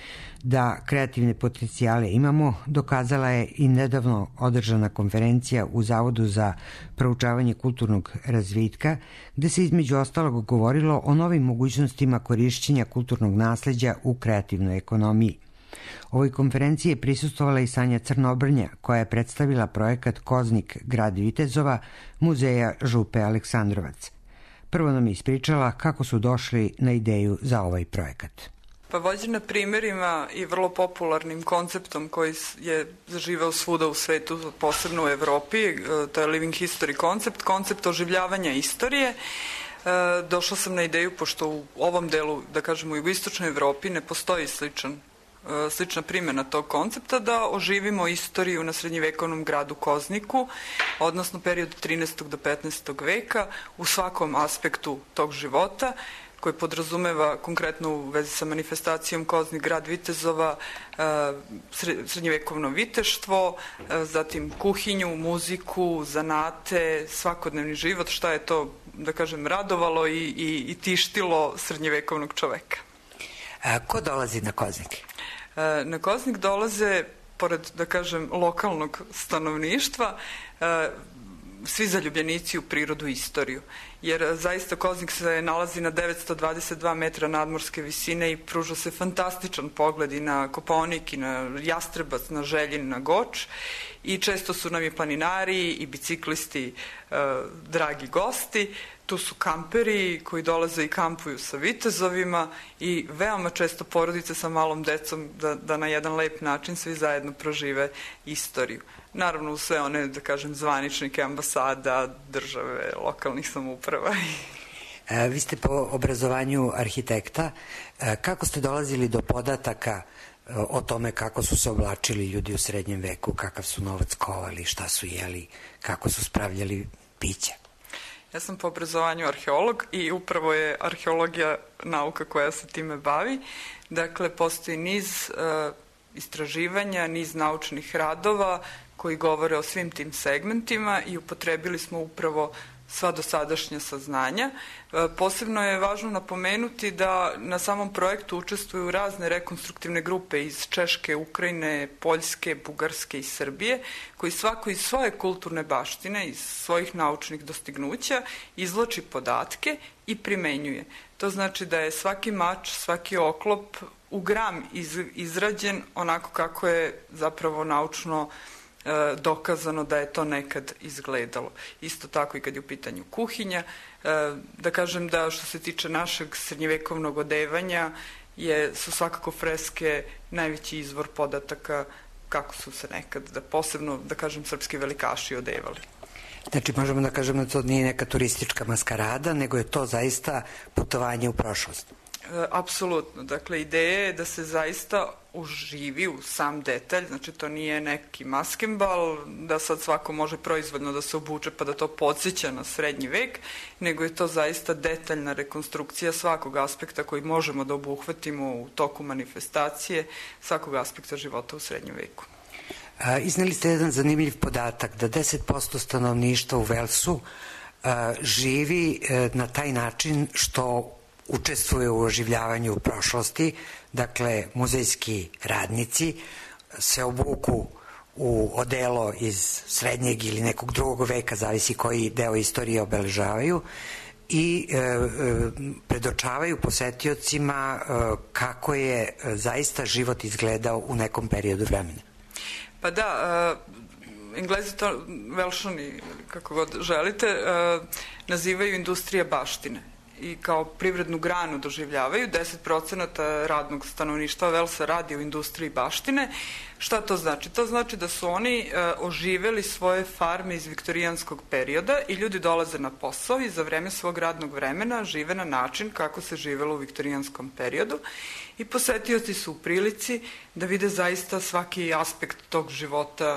Da kreativne potencijale imamo, dokazala je i nedavno održana konferencija u Zavodu za proučavanje kulturnog razvitka, gde se između ostalog govorilo o novim mogućnostima korišćenja kulturnog nasleđa u kreativnoj ekonomiji. Ovoj konferenciji je prisustvovala i Sanja Crnobrnja, koja je predstavila projekat Koznik grad Vitezova muzeja Župe Aleksandrovac. Prvo nam je ispričala kako su došli na ideju za ovaj projekat. Pa vođena primjerima i vrlo popularnim konceptom koji je zaživeo svuda u svetu, posebno u Evropi, to je living history koncept, koncept oživljavanja istorije. Došla sam na ideju, pošto u ovom delu, da kažemo u jugoistočnoj Evropi, ne postoji sličan, slična primjena tog koncepta, da oživimo istoriju na srednjevekovnom gradu Kozniku, odnosno period trinaestog do petnaestog veka, u svakom aspektu tog života, koji podrazumeva konkretno u vezi sa manifestacijom Koznik, grad vitezova, srednjevekovno viteštvo, zatim kuhinju, muziku, zanate, svakodnevni život, šta je to, da kažem, radovalo i, i, i tištilo srednjevekovnog čoveka. A, ko dolazi na Koznik? Na Koznik dolaze, pored, da kažem, lokalnog stanovništva, svi zaljubljenici u prirodu i istoriju. Jer zaista Koznik se nalazi na devetsto dvadeset dva metra nadmorske visine i pruža se fantastičan pogled i na Kopaonik, i na Jastrebac, na Željin, na Goč. I često su nam i planinari i biciklisti e, dragi gosti. Tu su kamperi koji dolaze i kampuju sa vitezovima i veoma često porodice sa malom decom da, da na jedan lep način svi zajedno prožive istoriju. Naravno, u sve one, da kažem, zvaničnike ambasada, države, lokalnih samouprava. E, vi ste po obrazovanju arhitekta. E, kako ste dolazili do podataka e, o tome kako su se oblačili ljudi u srednjem veku, kakav su novac kovali, šta su jeli, kako su spravljali piće? Ja sam po obrazovanju arheolog i upravo je arheologija nauka koja se time bavi. Dakle, postoji niz e, istraživanja, niz naučnih radova koji govore o svim tim segmentima i upotrebili smo upravo sva dosadašnja saznanja. Posebno je važno napomenuti da na samom projektu učestvuju razne rekonstruktivne grupe iz Češke, Ukrajine, Poljske, Bugarske i Srbije, koji svako iz svoje kulturne baštine, iz svojih naučnih dostignuća izvlači podatke i primenjuje. To znači da je svaki mač, svaki oklop u gram iz, izrađen onako kako je zapravo naučno e, dokazano da je to nekad izgledalo. Isto tako i kad je u pitanju kuhinja. E, da kažem da što se tiče našeg srednjevekovnog odevanja je, su svakako freske najveći izvor podataka kako su se nekad, da posebno, da kažem, srpski velikaši odevali. Znači, možemo da kažemo da to nije neka turistička maskarada, nego je to zaista putovanje u prošlost. E, apsolutno. Dakle, ideja je da se zaista uživi u sam detalj, znači to nije neki maskembal, da sad svako može proizvodno da se obuče pa da to podsjeća na srednji vek, nego je to zaista detaljna rekonstrukcija svakog aspekta koji možemo da obuhvatimo u toku manifestacije, svakog aspekta života u srednjem veku. A, izneli ste jedan zanimljiv podatak da deset posto stanovništva u Velsu a, živi a, na taj način što učestvuje u oživljavanju prošlosti, dakle muzejski radnici se obuku u odelo iz srednjeg ili nekog drugog veka, zavisi koji deo istorije obeležavaju, i e, e, predočavaju posetiocima e, kako je e, zaista život izgledao u nekom periodu vremena. Pa da, uh, Englezi to, Velšani, kako god želite, uh, nazivaju industrija baštine i kao privrednu granu doživljavaju. deset procenata radnog stanovništva Velsa radi u industriji baštine. Šta to znači? To znači da su oni uh, oživeli svoje farme iz viktorijanskog perioda i ljudi dolaze na posao i za vreme svog radnog vremena žive na način kako se živelo u viktorijanskom periodu i posetioci su u prilici da vide zaista svaki aspekt tog života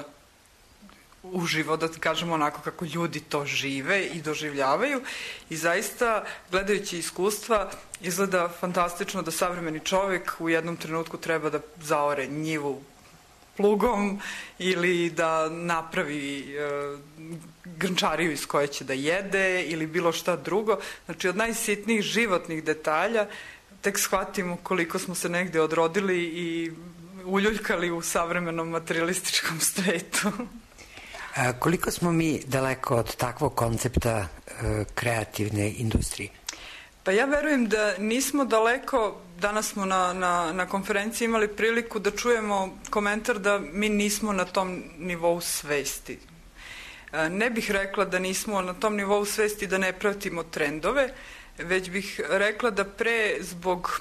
uživo, da kažemo onako kako ljudi to žive i doživljavaju i zaista gledajući iskustva izgleda fantastično da savremeni čovjek u jednom trenutku treba da zaore njivu plugom ili da napravi e, grnčariju iz koje će da jede ili bilo šta drugo. Znači od najsitnijih životnih detalja tek shvatimo koliko smo se negde odrodili i uljuljkali u savremenom materialističkom svetu. A koliko smo mi daleko od takvog koncepta e, kreativne industrije? Pa ja verujem da nismo daleko. Danas smo na, na, na konferenciji imali priliku da čujemo komentar da mi nismo na tom nivou svesti. E, ne bih rekla da nismo na tom nivou svesti da ne pratimo trendove, već bih rekla da pre zbog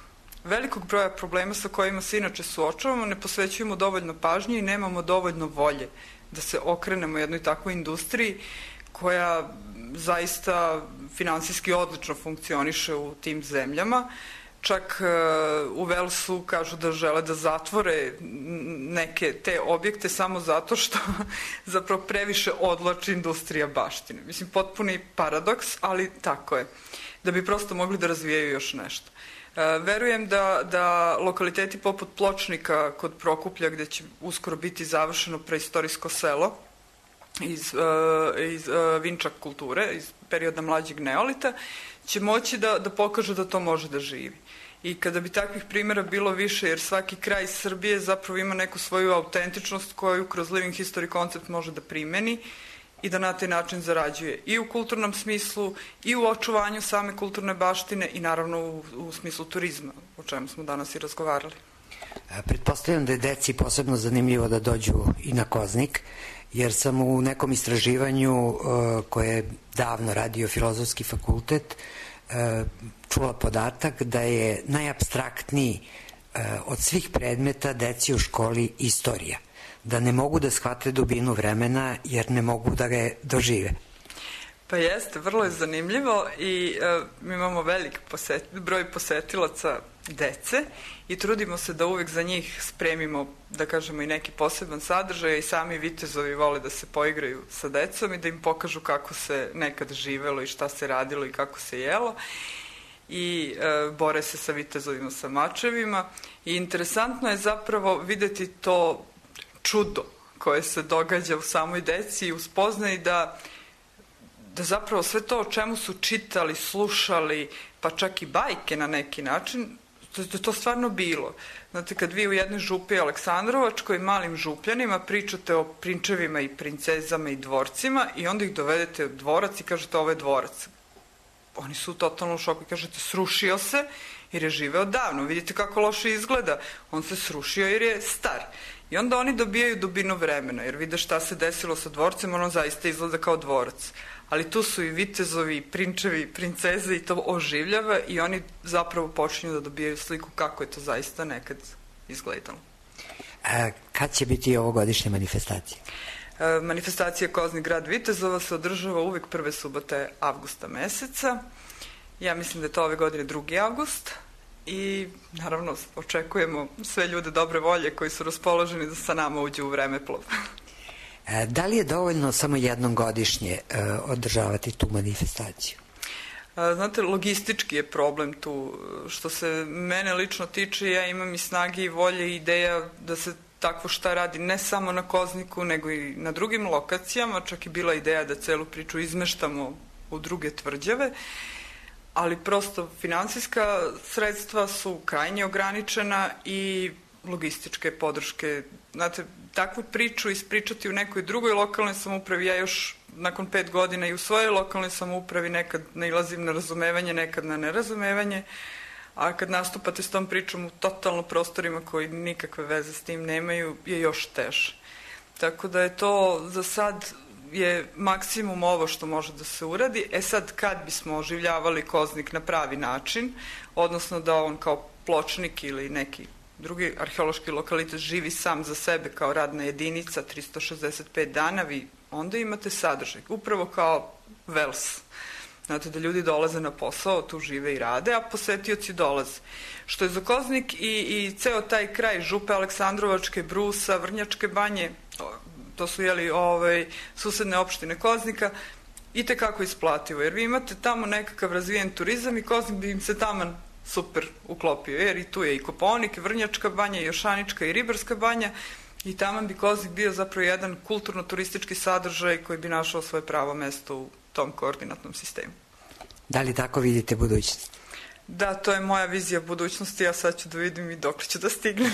velikog broja problema sa kojima se inače suočavamo, ne posvećujemo dovoljno pažnje i nemamo dovoljno volje da se okrenemo jednoj takvoj industriji koja zaista finansijski odlično funkcioniše u tim zemljama. Čak u Velsu kažu da žele da zatvore neke te objekte samo zato što zapravo previše odlači industrija baštine. Mislim, potpuni paradoks, ali tako je. Da bi prosto mogli da razvijaju još nešto. Verujem da, da lokaliteti poput Pločnika kod Prokuplja, gde će uskoro biti završeno preistorijsko selo iz, iz Vinčak kulture, iz perioda mlađeg neolita, će moći da, da pokaže da to može da živi. I kada bi takvih primjera bilo više, jer svaki kraj Srbije zapravo ima neku svoju autentičnost koju kroz Living History koncept može da primeni i da na taj način zarađuje i u kulturnom smislu, i u očuvanju same kulturne baštine i naravno u, u smislu turizma, o čemu smo danas i razgovarali. Pretpostavljam da je deci posebno zanimljivo da dođu i na Koznik, jer sam u nekom istraživanju koje je davno radio Filozofski fakultet čula podatak da je najapstraktniji od svih predmeta deci u školi istorija. Da ne mogu da shvate dubinu vremena jer ne mogu da ga dožive. Pa jeste, vrlo je zanimljivo i uh, mi imamo velik poset, broj posetilaca dece i trudimo se da uvek za njih spremimo, da kažemo, i neki poseban sadržaj, i sami vitezovi vole da se poigraju sa decom i da im pokažu kako se nekad živelo i šta se radilo i kako se jelo. I e, bore se sa vitezovima, sa mačevima. I interesantno je zapravo videti to čudo koje se događa u samoj deci i uspoznaji da, da zapravo sve to o čemu su čitali, slušali, pa čak i bajke na neki način, da je to stvarno bilo. Znate, kad vi u jednoj župi Aleksandrovačkoj malim župljanima pričate o prinčevima i princezama i dvorcima i onda ih dovedete u dvorac i kažete ovo je dvorac. Oni su totalno u šoku i kažete srušio se jer je živeo davno. Vidite kako loše izgleda. On se srušio jer je star. I onda oni dobijaju dubinu vremena jer vide šta se desilo sa dvorcem, ono zaista izgleda kao dvorac. Ali tu su i vitezovi, i prinčevi, i princeze i to oživljava i oni zapravo počinju da dobijaju sliku kako je to zaista nekad izgledalo. A kad će biti ovogodišnja manifestacija? E, manifestacija Koznik grad Vitezova se održava uvek prve subote avgusta meseca. Ja mislim da je to ove godine drugi avgust i naravno očekujemo sve ljude dobre volje koji su raspoloženi da sa nama uđu u vremeplov. Da li je dovoljno samo jednom godišnje održavati tu manifestaciju? Znate, logistički je problem tu. Što se mene lično tiče, ja imam i snage i volje i ideja da se takvo šta radi ne samo na Kozniku, nego i na drugim lokacijama. Čak i bila ideja da celu priču izmeštamo u druge tvrđave, ali prosto finansijska sredstva su krajnje ograničena i logističke podrške. Znate, takvu priču ispričati u nekoj drugoj lokalnoj samoupravi, ja još nakon pet godina i u svojoj lokalnoj samoupravi nekad nailazim na razumevanje, nekad na nerazumevanje, a kad nastupate s tom pričom u totalno prostorima koji nikakve veze s tim nemaju, je još teže. Tako da je to za sad je maksimum ovo što može da se uradi. E sad, kad bismo oživljavali Koznik na pravi način, odnosno da on kao Pločnik ili neki drugi arheološki lokalitet živi sam za sebe kao radna jedinica tristo šezdeset pet dana, vi onda imate sadržaj, upravo kao Vels. Znate, da ljudi dolaze na posao, tu žive i rade, a posetioci dolaze. Što je za Koznik i, i ceo taj kraj Župe Aleksandrovačke, Brusa, Vrnjačke banje, to su jeli ovaj, susedne opštine Koznika, i tekako isplativo, jer vi imate tamo nekakav razvijen turizam i Koznik bi im se taman super uklopio, jer i tu je i Kopaonik, i Vrnjačka banja, i Jošanička, i Ribarska banja, i taman bi Koznik bio zapravo jedan kulturno-turistički sadržaj koji bi našao svoje pravo mesto u tom koordinatnom sistemu. Da li tako vidite budućnost? Da, to je moja vizija budućnosti, ja sad ću da vidim i dok ću da stignem.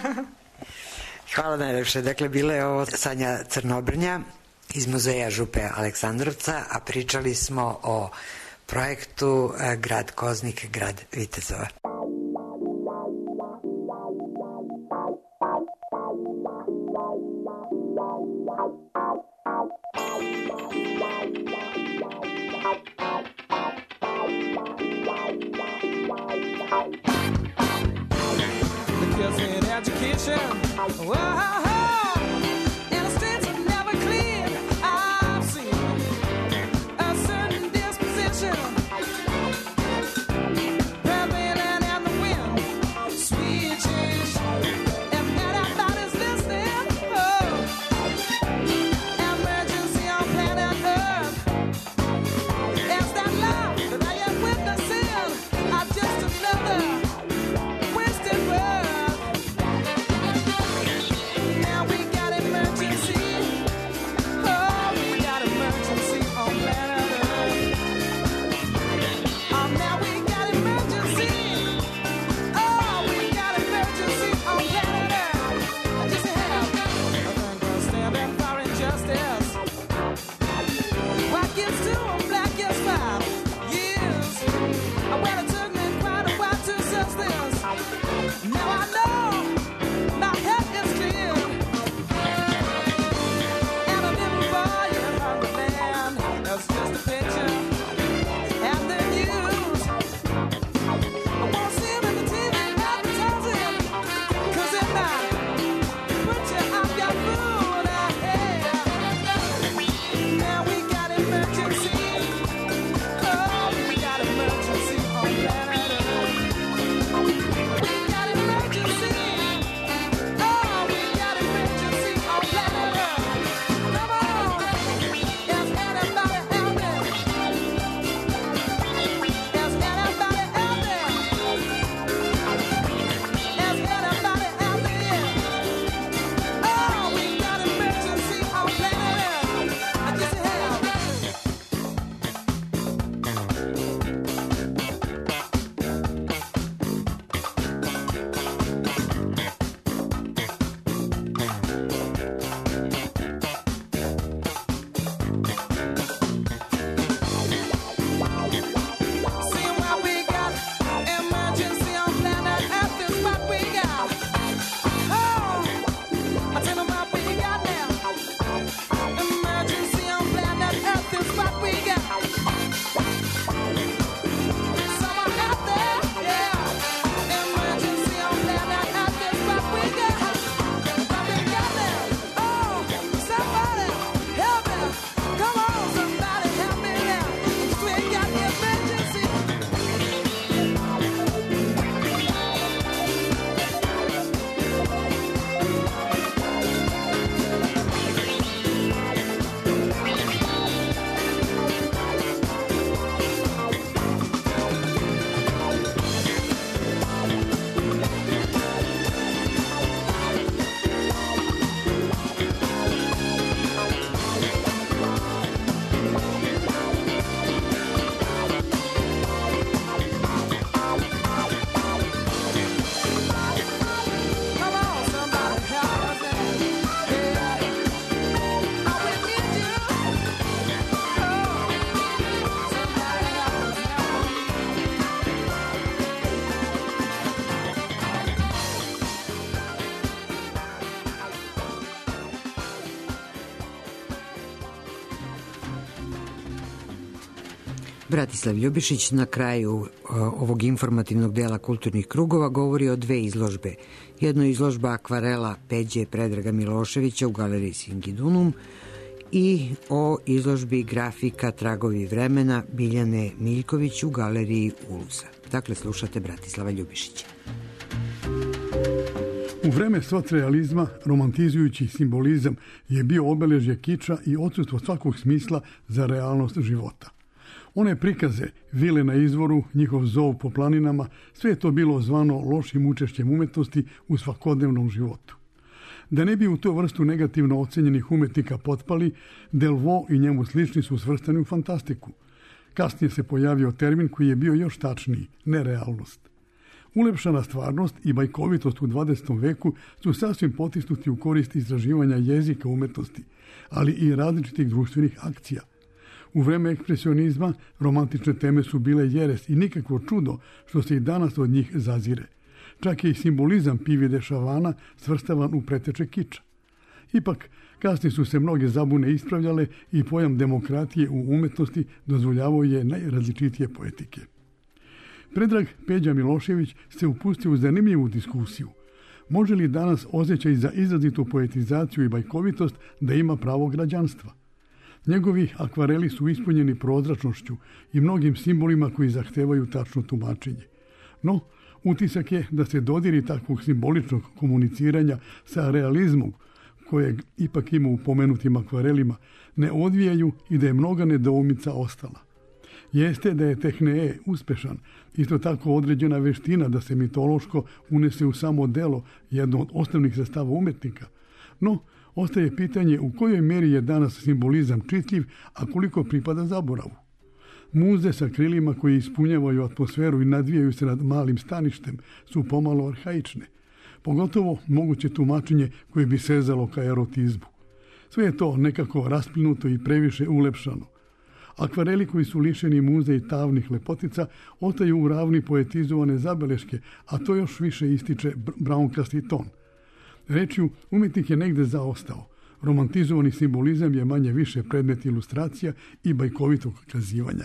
Hvala najlepše. Dakle, bila je ovo Sanja Crnobrnja iz Muzeja Župe Aleksandrovca, a pričali smo o projektu Grad Koznik, grad Vitezova. Bratislav Ljubišić na kraju ovog informativnog dela kulturnih krugova govori o dve izložbe. Jedno je izložba akvarela Peđe Predraga Miloševića u galeriji Singidunum i o izložbi grafika Tragovi vremena Biljane Miljković u galeriji Ulusa. Dakle, slušate Bratislava Ljubišića. U vreme socrealizma romantizujući simbolizam je bio obeležje kiča i odsustvo svakog smisla za realnost života. One prikaze, vile na izvoru, njihov zov po planinama, sve je to bilo zvano lošim učešćem umetnosti u svakodnevnom životu. Da ne bi u tu vrstu negativno ocenjenih umetnika potpali, Delvaux i njemu slični su svrstani u fantastiku. Kasnije se pojavio termin koji je bio još tačniji, nerealnost. Ulepšana stvarnost i bajkovitost u dvadesetom veku su sasvim potisnuti u korist izraživanja jezika umetnosti, ali i različitih društvenih akcija. U vreme ekspresionizma romantične teme su bile jeres i nikakvo čudo što se i danas od njih zazire. Čak je i simbolizam Pivi de Šavana svrstavan u preteče kiča. Ipak, kasnije su se mnoge zabune ispravljale i pojam demokratije u umetnosti dozvoljavao je najrazličitije poetike. Predrag Peđa Milošević se upustio u zanimljivu diskusiju. Može li danas osjećaj za izrazitu poetizaciju i bajkovitost da ima pravo građanstva? Njegovi akvareli su ispunjeni prozračnošću i mnogim simbolima koji zahtevaju tačno tumačenje. No, utisak je da se dodiri takvog simboličnog komuniciranja sa realizmom, kojeg ipak ima u pomenutim akvarelima, ne odvijaju i da je mnoga nedoumica ostala. Jeste da je Tehnee uspešan, isto tako određena veština da se mitološko unese u samo delo, jedno od osnovnih sredstava umetnika, no ostaje pitanje u kojoj meri je danas simbolizam čitljiv, a koliko pripada zaboravu. Muze sa krilima koji ispunjavaju atmosferu i nadvijaju se nad malim staništem su pomalo arhaične, pogotovo moguće tumačenje koje bi sezalo ka erotizmu. Sve je to nekako rasplinuto i previše ulepšano. Akvareli koji su lišeni muze i tavnih lepotica ostaju u ravni poetizovane zabeleške, a to još više ističe braunkasti ton. Rečju, umjetnik je negde zaostao. Romantizovani simbolizam je manje više predmet ilustracija i bajkovitog kazivanja.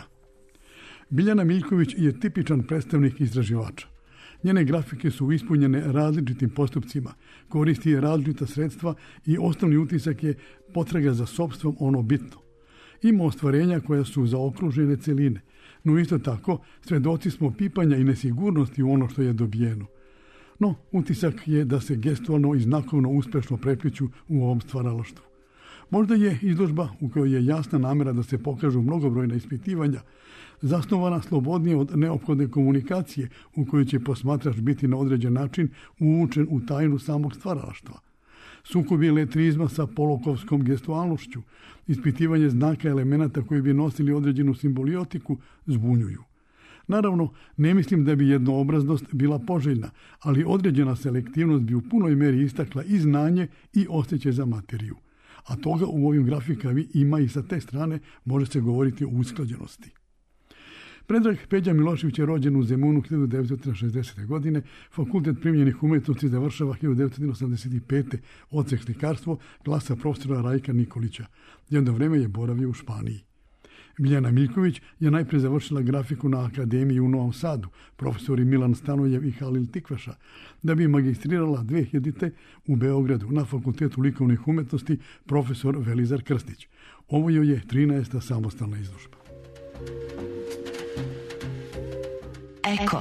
Biljana Miljković je tipičan predstavnik istraživača. Njene grafike su ispunjene različitim postupcima, koristi različita sredstva i osnovni utisak je potraga za sopstvom ono bitno. Ima ostvarenja koja su zaokružene celine, no isto tako svedoci smo pipanja i nesigurnosti u ono što je dobijeno. No, utisak je da se gestualno i znakovno uspešno prepliću u ovom stvaralaštvu. Možda je izložba u kojoj je jasna namera da se pokažu mnogobrojna ispitivanja, zasnovana slobodnije od neophodne komunikacije u kojoj će posmatrač biti na određen način uvučen u tajnu samog stvaralaštva. Sukobi letrizma sa polokovskom gestualnošću, ispitivanje znaka elemenata koji bi nosili određenu simboliotiku, zbunjuju. Naravno, ne mislim da bi jednoobraznost bila poželjna, ali određena selektivnost bi u punoj meri istakla i znanje i osjećaj za materiju. A toga u ovim grafikama ima i sa te strane može se govoriti o usklađenosti. Predrag Peđa Milošević je rođen u Zemunu hiljadu devetsto šezdesete. godine, Fakultet primljenih umjetnosti završava hiljadu devetsto osamdeset pete. odsek slikarstvo, klasa profesora Rajka Nikolića. Jedno vreme je boravio u Španiji. Biljana Miljković je najprije završila grafiku na Akademiji u Novom Sadu, profesori Milan Stanojev i Halil Tikvaša, da bi magistrirala dve hiljadite. u Beogradu na Fakultetu likovnih umetnosti profesor Velizar Krstić. Ovo joj je trinaesta samostalna izložba. Eko.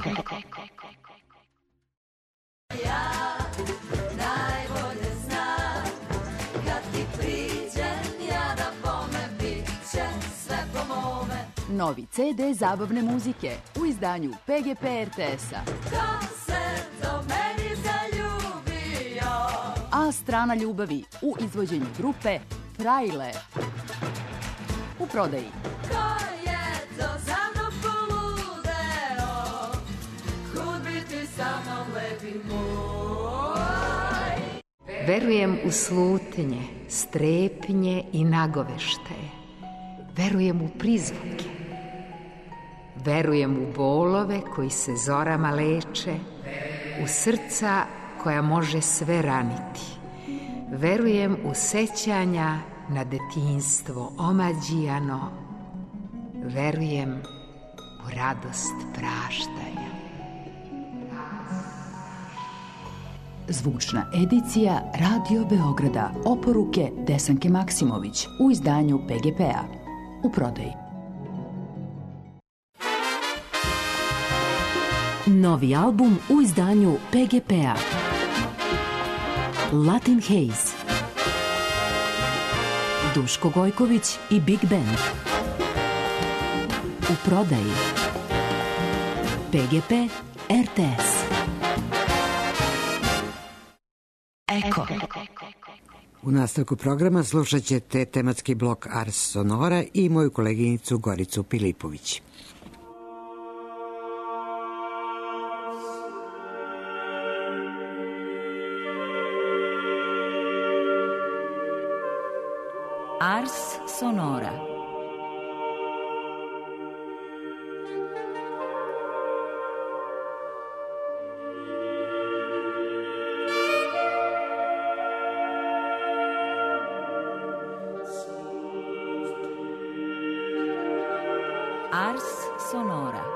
Ja najbolje znam kad ti priđem ja da bome bit će sve po mome. Novi ce de zabavne muzike u izdanju pe ge pe er te es-a. Ko se do meni zaljubio? A strana ljubavi u izvođenju grupe Frajle. U prodaji. Ko je to za mnom poludeo? Kud bi ti sa mnom lepi moj? Verujem u slutnje, strepnje i nagovešte. Verujem u prizvuke. Verujem u bolove koji se zorama leče, u srca koja može sve raniti. Verujem u sećanja na detinjstvo omađijano. Verujem u radost praštanja. Zvučna edicija Radio Beograda. Oporuke Desanke Maksimović u izdanju pe ge pe a. U prodaji. Novi album u izdanju pe ge pe a. Latin Haze. Duško Gojković i Big Band. U prodaji. pe ge pe er te es. Eko. U nastavku programa slušat ćete tematski blok Ars Sonora i moju koleginicu Goricu Pilipović. Ars Sonora. Ars Sonora.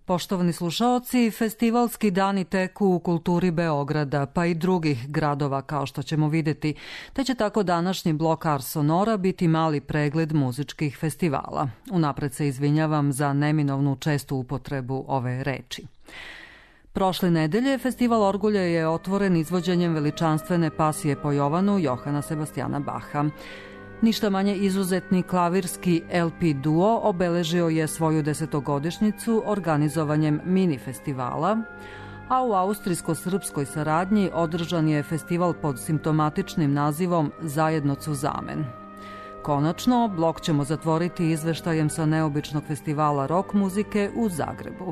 Poštovani slušaoci, festivalski dani teku u kulturi Beograda, pa i drugih gradova kao što ćemo vidjeti, te će tako današnji blok Ars Sonora biti mali pregled muzičkih festivala. Unapred se izvinjavam za neminovnu čestu upotrebu ove reči. Prošle nedelje Festival Orgulja je otvoren izvođenjem veličanstvene pasije po Jovanu Johana Sebastijana Baha. Ništa manje izuzetni klavirski el pe duo obeležio je svoju desetogodišnjicu organizovanjem mini festivala, a u austrijsko-srpskoj saradnji održan je festival pod simptomatičnim nazivom Zajedno Cuzamen. Konačno, blok ćemo zatvoriti izveštajem sa neobičnog festivala rock muzike u Zagrebu.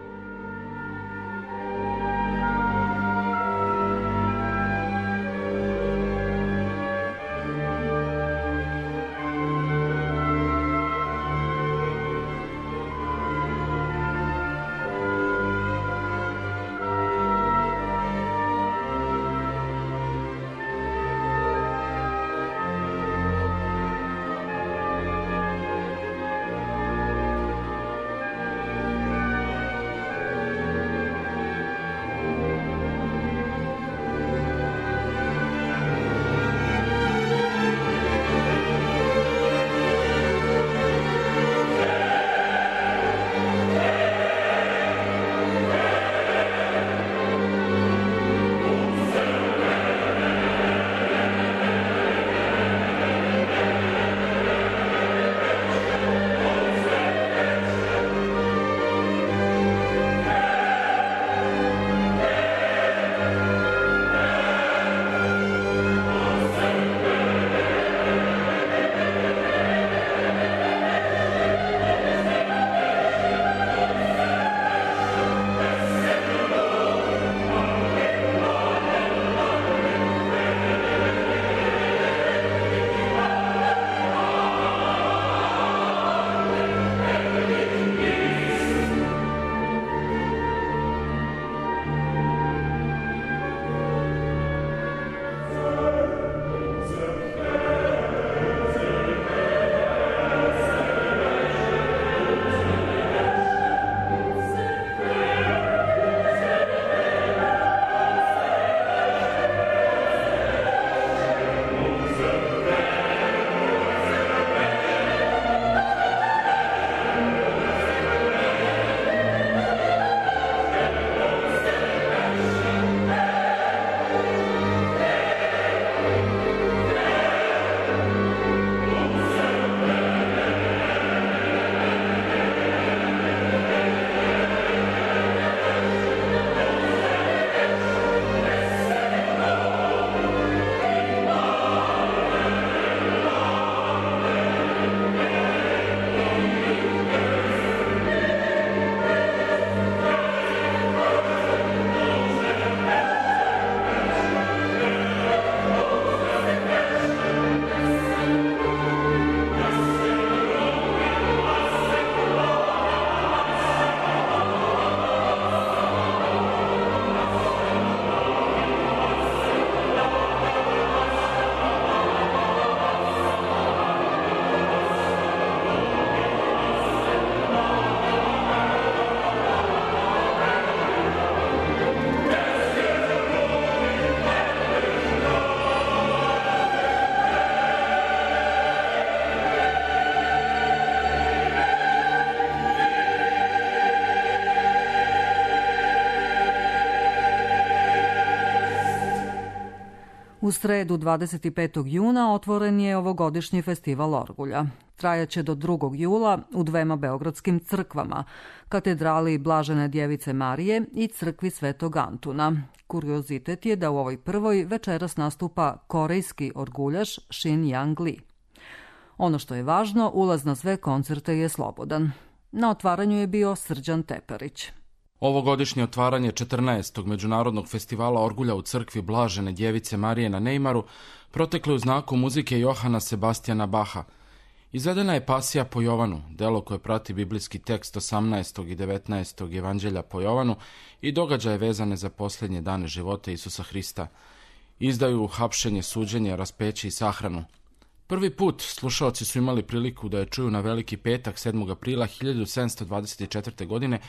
U sredu dvadeset petog juna otvoren je ovogodišnji festival Orgulja. Trajaće do drugog jula u dvema beogradskim crkvama, katedrali Blažene djevice Marije i crkvi Svetog Antuna. Kuriozitet je da u ovoj prvoj večeras nastupa korejski orguljaš Shin Yang Lee. Ono što je važno, ulaz na sve koncerte je slobodan. Na otvaranju je bio Srđan Teparić. Ovogodišnje otvaranje četrnaestog međunarodnog festivala Orgulja u crkvi Blažene djevice Marije na Neimaru proteklo u znaku muzike Johana Sebastijana Baha. Izvedena je pasija po Jovanu, delo koje prati biblijski tekst osamnaestog i devetnaestog evanđelja po Jovanu i događaje vezane za posljednje dane života Isusa Hrista. Izdaju hapšenje, suđenje, raspeće i sahranu. Prvi put slušaoci su imali priliku da je čuju na Veliki petak sedmog aprila hiljadu sedamsto dvadeset četvrte. godine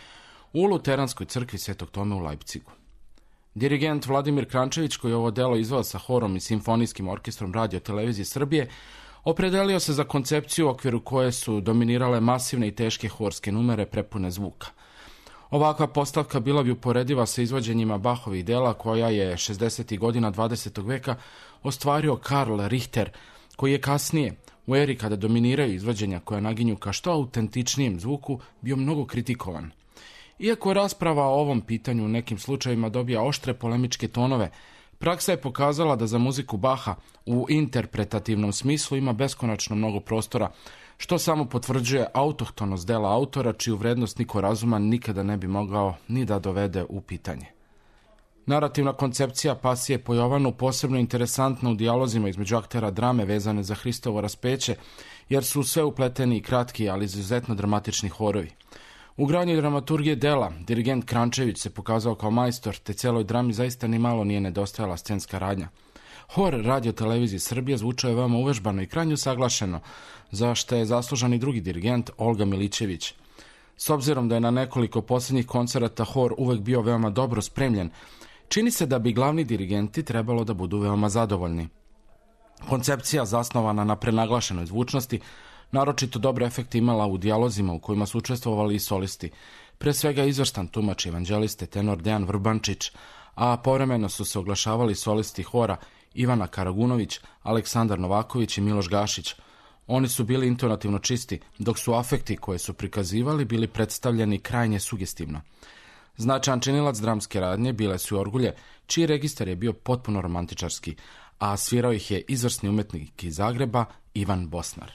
u Luteranskoj crkvi Svetog Tome u Leipzigu. Dirigent Vladimir Krančević, koji je ovo delo izveo sa horom i simfonijskim orkestrom Radio Televizije Srbije, opredelio se za koncepciju u okviru koje su dominirale masivne i teške horske numere prepune zvuka. Ovakva postavka bila bi uporediva sa izvođenjima Bachovih dela koja je šezdesetih godina dvadesetog veka ostvario Karl Richter, koji je kasnije, u eri kada dominiraju izvođenja koja naginju ka što autentičnijem zvuku, bio mnogo kritikovan. Iako rasprava o ovom pitanju u nekim slučajevima dobija oštre polemičke tonove, praksa je pokazala da za muziku Baha u interpretativnom smislu ima beskonačno mnogo prostora, što samo potvrđuje autohtonost dela autora, čiju vrednost niko razuman nikada ne bi mogao ni da dovede u pitanje. Narativna koncepcija Pasije po Jovanu posebno interesantna u dijalozima između aktera drame vezane za Hristovo raspeće, jer su sve upleteni i kratki, ali izuzetno dramatični horovi. U gradnji dramaturgije dela, dirigent Krančević se pokazao kao majstor, te celoj drami zaista ni malo nije nedostajala scenska radnja. Hor Radio Televizije Srbije zvučao je veoma uvežbano i krajnje usaglašeno, za što je zaslužan i drugi dirigent Olga Milićević. S obzirom da je na nekoliko posljednjih koncerata hor uvek bio veoma dobro spremljen, čini se da bi glavni dirigenti trebalo da budu veoma zadovoljni. Koncepcija zasnovana na prenaglašenoj zvučnosti naročito dobre efekte imala u dijalozima u kojima su učestvovali i solisti, pre svega izvrstan tumač evanđeliste tenor Dejan Vrbančić, a povremeno su se oglašavali solisti hora Ivana Karagunović, Aleksandar Novaković i Miloš Gašić. Oni su bili intonativno čisti, dok su afekti koje su prikazivali bili predstavljeni krajnje sugestivno. Značajan činilac dramske radnje bile su i orgulje, čiji registar je bio potpuno romantičarski, a svirao ih je izvrsni umetnik iz Zagreba Ivan Bosnar.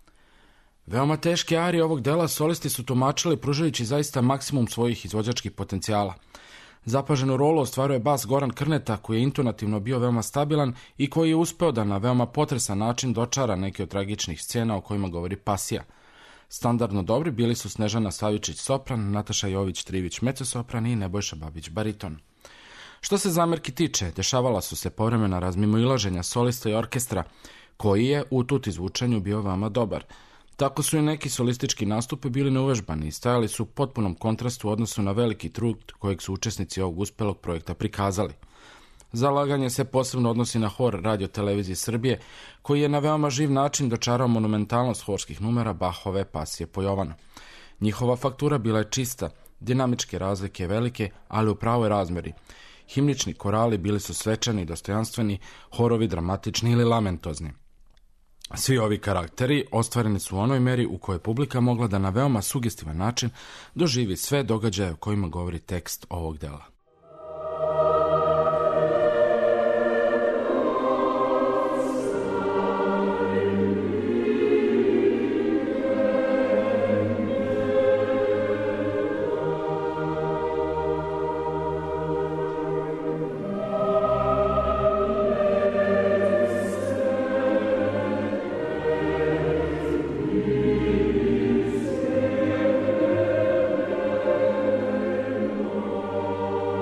Veoma teške arije ovog dela solisti su tumačili pružajući zaista maksimum svojih izvođačkih potencijala. Zapaženu rolu ostvaruje bas Goran Krneta, koji je intonativno bio veoma stabilan i koji je uspeo da na veoma potresan način dočara neke od tragičnih scena o kojima govori Pasija. Standardno dobri bili su Snežana Savičić sopran, Nataša Jović-Trivić mecosopran i Nebojša Babić bariton. Što se zamerki tiče, dešavala su se povremena razmimoilaženja solista i orkestra, koji je u tuti zvučanju bio veoma dobar. Tako su i neki solistički nastupi bili neuvežbani i stajali su u potpunom kontrastu u odnosu na veliki trud kojeg su učesnici ovog uspelog projekta prikazali. Zalaganje se posebno odnosi na hor Radio Televizije Srbije, koji je na veoma živ način dočarao monumentalnost horskih numera Bachove Pasije po Jovanu. Njihova faktura bila je čista, dinamičke razlike velike, ali u pravoj razmeri. Himnični korali bili su svečani i dostojanstveni, horovi dramatični ili lamentozni. Svi ovi karakteri ostvareni su u onoj meri u kojoj je publika mogla da na veoma sugestivan način doživi sve događaje o kojima govori tekst ovog dela. Oh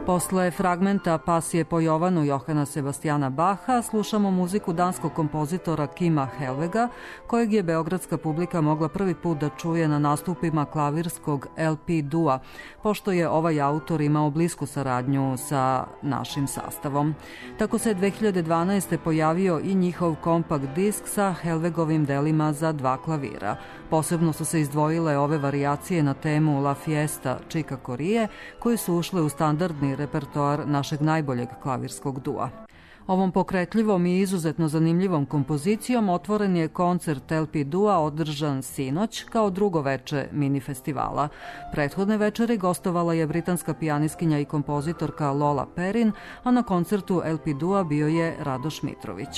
Posle fragmenta Pasije po Jovanu Johana Sebastijana Baha slušamo muziku danskog kompozitora Kima Helvega, kojeg je beogradska publika mogla prvi put da čuje na nastupima klavirskog L P dua, pošto je ovaj autor imao blisku saradnju sa našim sastavom. Tako se dve hiljade dvanaeste. pojavio i njihov kompakt disk sa Helvegovim delima za dva klavira. Posebno su se izdvojile ove varijacije na temu La Fiesta Chica Corea, koje su ušle u standardni repertoar našeg najboljeg klavirskog dua. Ovom pokretljivom i izuzetno zanimljivom kompozicijom otvoren je koncert L P dua održan sinoć kao drugo veče mini festivala. Prethodne večeri gostovala je britanska pijaniskinja i kompozitorka Lola Perrin, a na koncertu L P dua bio je Radoš Mitrović.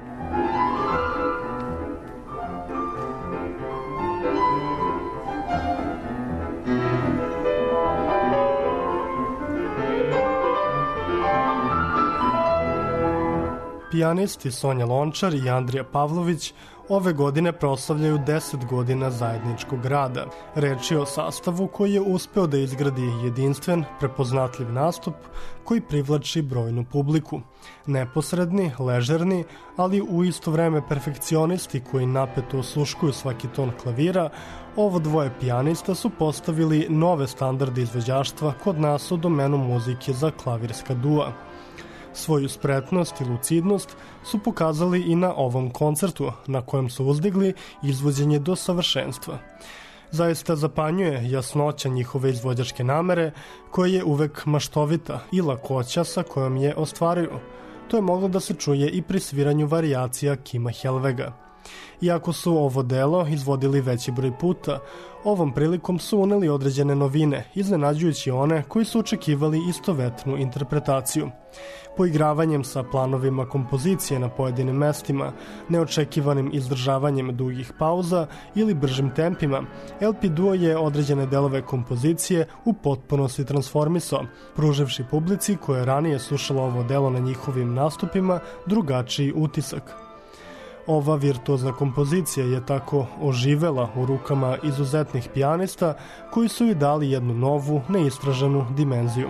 Pijanisti Sonja Lončar i Andrija Pavlović ove godine proslavljaju deset godina zajedničkog rada. Reč je o sastavu koji je uspeo da izgradi jedinstven, prepoznatljiv nastup koji privlači brojnu publiku. Neposredni, ležerni, ali u isto vreme perfekcionisti koji napeto osluškuju svaki ton klavira, ovo dvoje pijanista su postavili nove standarde izvođaštva kod nas u domenu muzike za klavirska dua. Svoju spretnost i lucidnost su pokazali i na ovom koncertu, na kojem su uzdigli izvođenje do savršenstva. Zaista zapanjuje jasnoća njihove izvođačke namere, koja je uvek maštovita, i lakoća sa kojom je ostvaruju. To je moglo da se čuje i pri sviranju varijacija Kima Helvega. Iako su ovo delo izvodili veći broj puta, ovom prilikom su uneli određene novine, iznenađujući one koji su očekivali istovetnu interpretaciju. Poigravanjem sa planovima kompozicije na pojedinim mestima, neočekivanim izdržavanjem dugih pauza ili bržim tempima, L P duo je određene delove kompozicije u potpunosti transformisao, pruživši publici koja je ranije slušala ovo delo na njihovim nastupima drugačiji utisak. Ova virtuozna kompozicija je tako oživela u rukama izuzetnih pijanista koji su joj dali jednu novu, neistraženu dimenziju.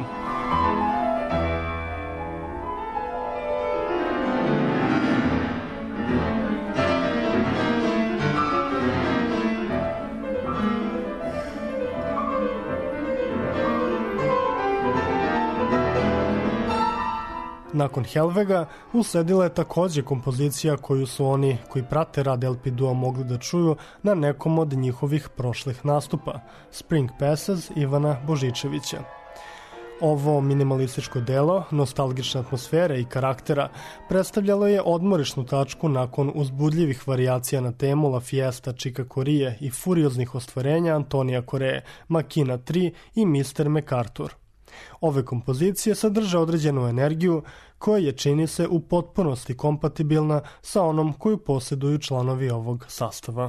Nakon Helvega usledila je takođe kompozicija koju su oni koji prate rad L P dua mogli da čuju na nekom od njihovih prošlih nastupa, Spring Passes Ivana Božičevića. Ovo minimalističko delo, nostalgične atmosfere i karaktera predstavljalo je odmorišnu tačku nakon uzbudljivih varijacija na temu La Fiesta Chica Corea i furioznih ostvarenja Antonija Coree, Makina tri i mister MacArthur. Ove kompozicije sadrže određenu energiju koja je, čini se, u potpunosti kompatibilna sa onom koju posjeduju članovi ovog sastava.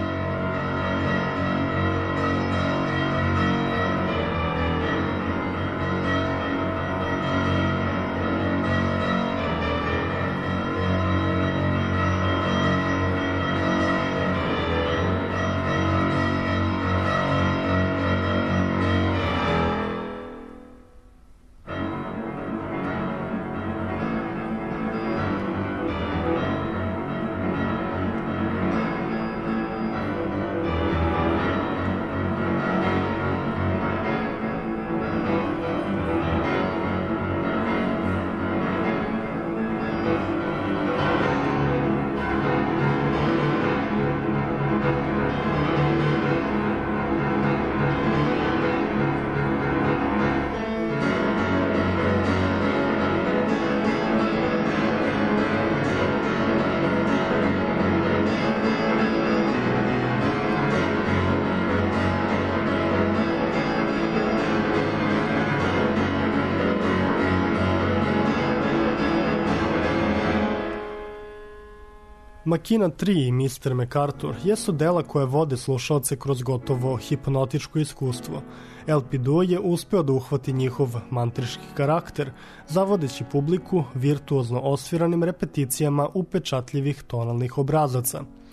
Makina tri i mister MacArthur jesu dela koje vode slušaoce kroz gotovo hipnotičko iskustvo. L P duo je uspeo da uhvati njihov mantriški karakter, zavodeći publiku virtuozno osviranim repeticijama upečatljivih tonalnih obrazaca.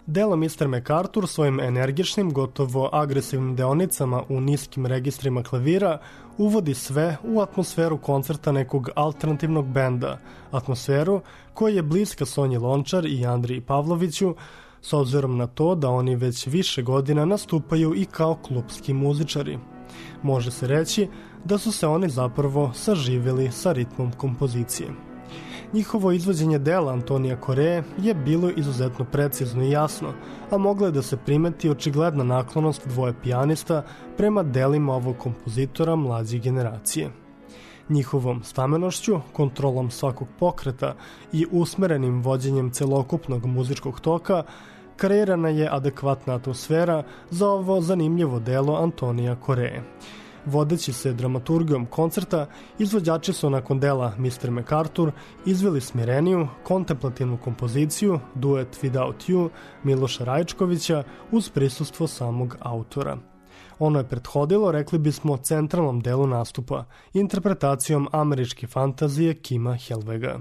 Delo mister MacArthur svojim energičnim, gotovo agresivnim deonicama u niskim registrima klavira uvodi sve u atmosferu koncerta nekog alternativnog benda, atmosferu koja je bliska Sonji Lončar i Andriji Pavloviću, s obzirom na to da oni već više godina nastupaju i kao klubski muzičari. Može se reći da su se oni zapravo saživjeli sa ritmom kompozicije. Njihovo izvođenje dela Antonija Koreje je bilo izuzetno precizno i jasno, a mogla je da se primeti očigledna naklonost dvoje pijanista prema delima ovog kompozitora mlađe generacije. Njihovom stamenošću, kontrolom svakog pokreta i usmerenim vođenjem celokupnog muzičkog toka kreirana je adekvatna atmosfera za ovo zanimljivo delo Antonija Koreje. Vodeći se dramaturgijom koncerta, izvođači su nakon dela mister MacArthur izveli smireniju, kontemplativnu kompoziciju Duet Without You Miloša Rajčkovića uz prisustvo samog autora. Ono je prethodilo, rekli bismo, centralnom delu nastupa, interpretacijom američke fantazije Kima Helvega.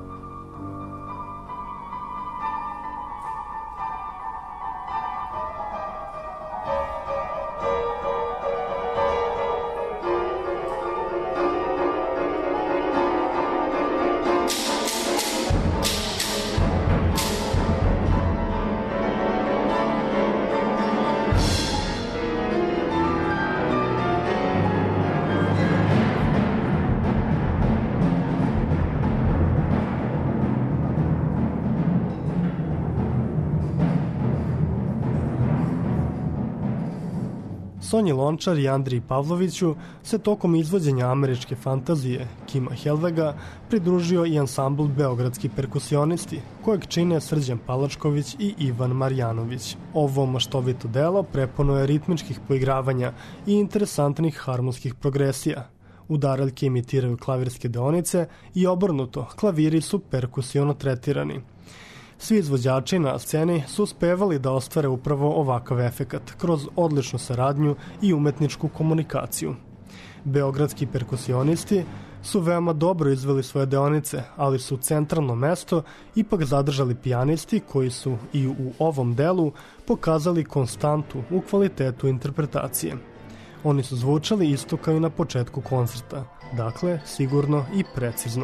Sonji Lončar i Andriji Pavloviću se tokom izvođenja američke fantazije Kima Helvega pridružio i ansambl Beogradski perkusionisti, kojeg čine Srđan Palačković i Ivan Marjanović. Ovo maštovito delo prepuno je ritmičkih poigravanja i interesantnih harmonskih progresija. Udaraljke imitiraju klavirske deonice i obrnuto, klaviri su perkusiono tretirani. Svi izvođači na sceni su uspevali da ostvare upravo ovakav efekat kroz odličnu saradnju i umetničku komunikaciju. Beogradski perkusionisti su veoma dobro izveli svoje deonice, ali su centralno mesto ipak zadržali pijanisti koji su i u ovom delu pokazali konstantu u kvalitetu interpretacije. Oni su zvučali isto kao i na početku koncerta, dakle sigurno i precizno.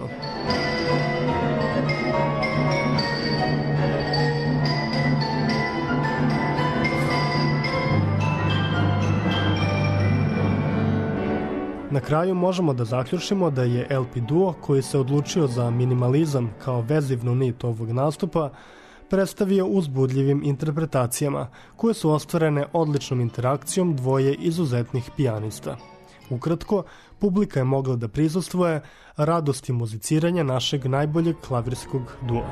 Na kraju možemo da zaključimo da je el pe duo, koji se odlučio za minimalizam kao vezivnu nit ovog nastupa, predstavio uzbudljivim interpretacijama koje su ostvarene odličnom interakcijom dvoje izuzetnih pijanista. Ukratko, publika je mogla da prisustvuje radosti muziciranja našeg najboljeg klavirskog dua.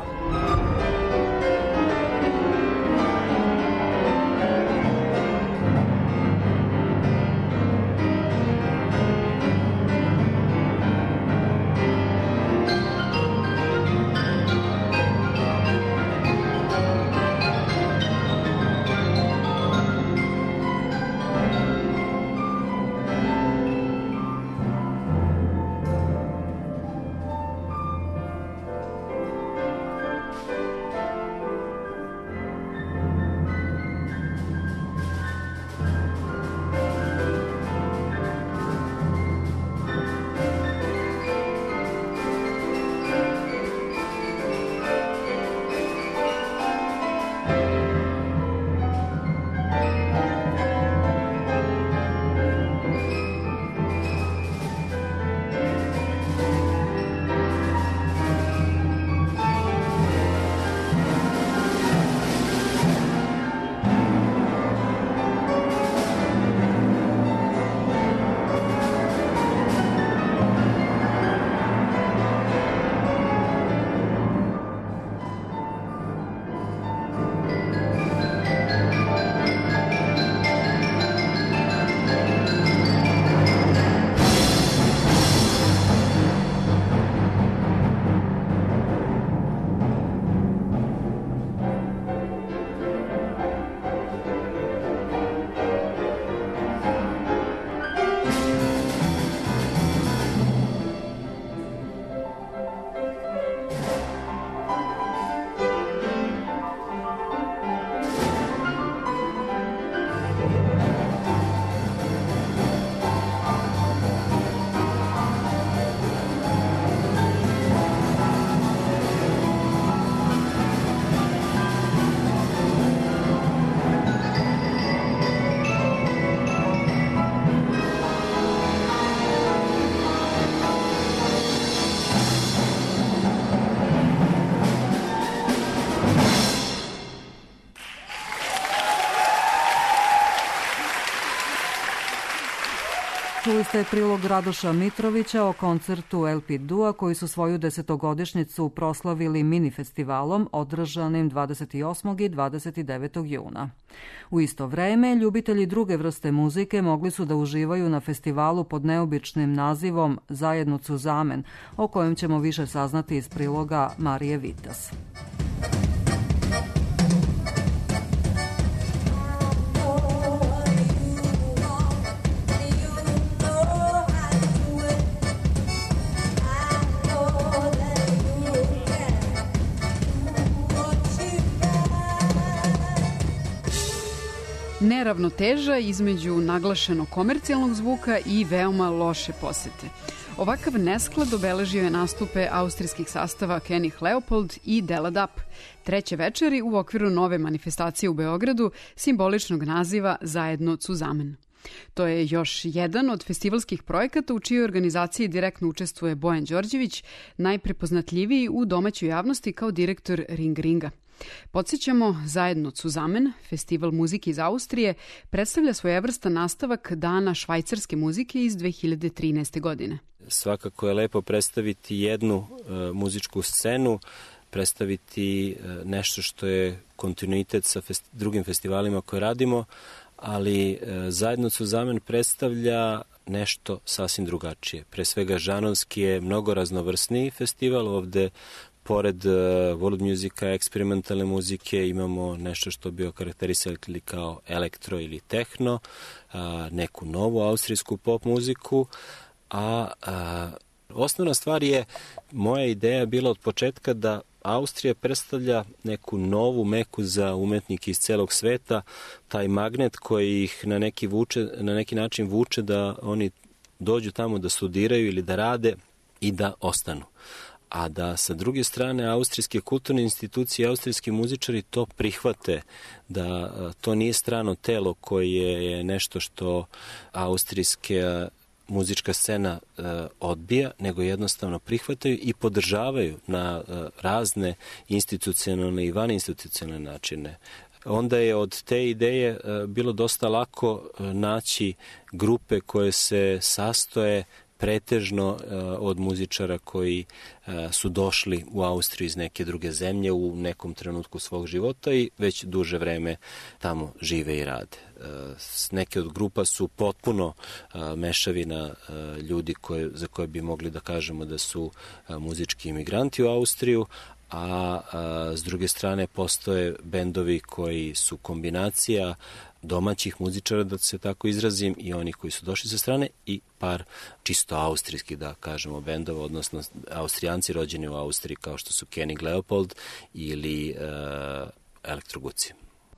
Čuli ste prilog Radoša Mitrovića o koncertu el pe Dua koji su svoju desetogodišnjicu proslavili mini festivalom održanim dvadeset osmog i dvadeset devetog juna. U isto vreme, ljubitelji druge vrste muzike mogli su da uživaju na festivalu pod neobičnim nazivom Zajedno Cuzamen, o kojem ćemo više saznati iz priloga Marije Vitas. Neravnoteža između naglašeno komercijalnog zvuka i veoma loše posete. Ovakav nesklad obeležio je nastupe austrijskih sastava König Leopold i Della Dap, treće večeri u okviru nove manifestacije u Beogradu simboličnog naziva Zajedno Cuzamen. To je još jedan od festivalskih projekata u čijoj organizaciji direktno učestvuje Bojan Đorđević, najprepoznatljiviji u domaćoj javnosti kao direktor Ring Ringa. Podsjećamo, Zajedno Cuzamen, festival muzike iz Austrije, predstavlja svojevrstan nastavak Dana švajcarske muzike iz dve hiljade trinaeste. godine. Svakako je lepo predstaviti jednu uh, muzičku scenu, predstaviti uh, nešto što je kontinuitet sa festi- drugim festivalima koje radimo, ali uh, Zajedno Cuzamen predstavlja nešto sasvim drugačije. Pre svega žanovski je mnogo raznovrsniji festival. Ovde pored uh, world musika, eksperimentalne muzike, imamo nešto što bi okarakterisali kao elektro ili tehno, uh, neku novu austrijsku pop muziku, a uh, osnovna stvar je, moja ideja bila od početka da Austrija predstavlja neku novu meku za umetnike iz celog sveta, taj magnet koji ih na neki, vuče, na neki način vuče da oni dođu tamo da studiraju ili da rade i da ostanu. A da sa druge strane austrijske kulturne institucije i austrijski muzičari to prihvate, da to nije strano telo koje je nešto što austrijska muzička scena e, odbija, nego jednostavno prihvataju i podržavaju na e, razne institucionalne i vaninstitucionalne načine. Onda je od te ideje e, bilo dosta lako e, naći grupe koje se sastoje pretežno uh, od muzičara koji uh, su došli u Austriju iz neke druge zemlje u nekom trenutku svog života i već duže vreme tamo žive i rade. Uh, neke od grupa su potpuno uh, mešavina uh, ljudi koje, za koje bi mogli da kažemo da su uh, muzički imigranti u Austriju, a uh, s druge strane postoje bendovi koji su kombinacija domaćih muzičara, da se tako izrazim, i oni koji su došli sa strane, i par čisto austrijskih, da kažemo, bendova, odnosno Austrijanci rođeni u Austriji kao što su König Leopold ili uh, Elektroguci.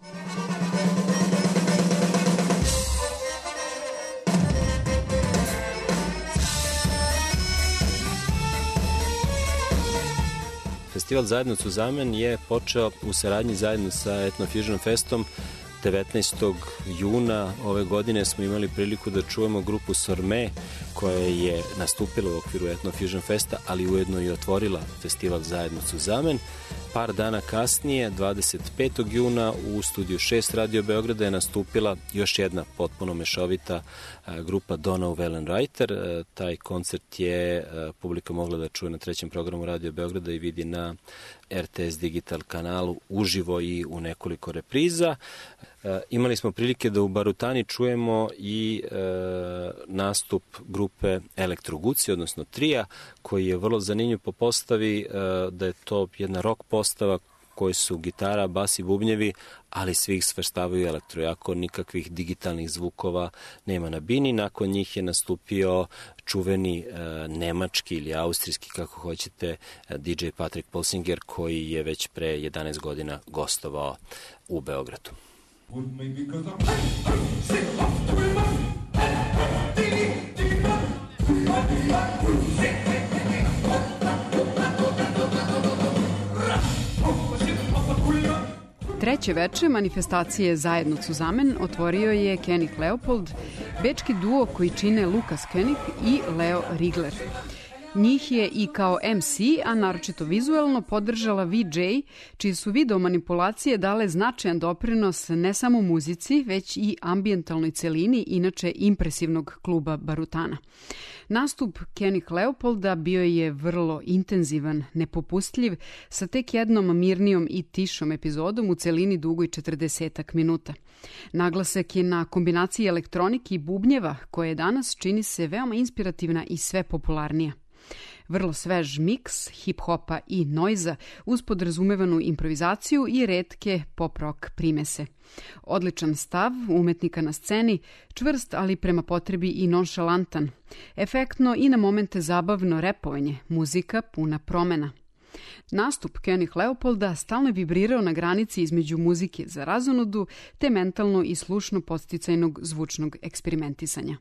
Festival Zajedno Cuzamen je počeo u saradnji zajedno sa Etno Fusion Festom. devetnaestog juna ove godine smo imali priliku da čujemo grupu Sorme koja je nastupila u okviru Etno Fusion Festa, ali ujedno i otvorila festival Zajedno Cuzamen. Par dana kasnije, dvadeset petog juna, u studiju šest Radio Beograda je nastupila još jedna potpuno mešovita grupa Donau Wellenreiter. Taj koncert je publika mogla da čuje na trećem programu Radio Beograda i vidi na er te es Digital kanalu uživo i u nekoliko repriza. E, imali smo prilike da u Barutani čujemo i e, nastup grupe Elektroguci, odnosno Trija, koji je vrlo zanimljiv po postavi, e, da je to jedna rock postava koji su gitara, bas i bubnjevi, ali svi ih svrstavaju elektro, jako nikakvih digitalnih zvukova nema na bini. Nakon njih je nastupio čuveni e, nemački ili austrijski, kako hoćete, di džej Patrick Polsinger, koji je već pre jedanaest godina gostovao u Beogradu. Treće veče manifestacije Zajedno Cuzamen otvorio je König Leopold, bečki duo koji čine Lukas König i Leo Rigler. Njih je i kao em ce, a naročito vizuelno, podržala ve džej, čije su video manipulacije dale značajan doprinos ne samo muzici, već i ambijentalnoj celini, inače impresivnog kluba Barutana. Nastup Kenny Leopolda bio je vrlo intenzivan, nepopustljiv, sa tek jednom mirnijom i tišom epizodom u celini dugoj četrdesetak minuta. Naglasak je na kombinaciji elektronike i bubnjeva, koja je danas, čini se, veoma inspirativna i sve popularnija. Vrlo svež miks hip-hopa i noiza uz podrazumevanu improvizaciju i retke pop-rock primese. Odličan stav umetnika na sceni, čvrst ali prema potrebi i nonšalantan. Efektno i na momente zabavno repovanje, muzika puna promena. Nastup Kenny Leopolda stalno je vibrirao na granici između muzike za razonodu te mentalno i slušno podsticajnog zvučnog eksperimentisanja.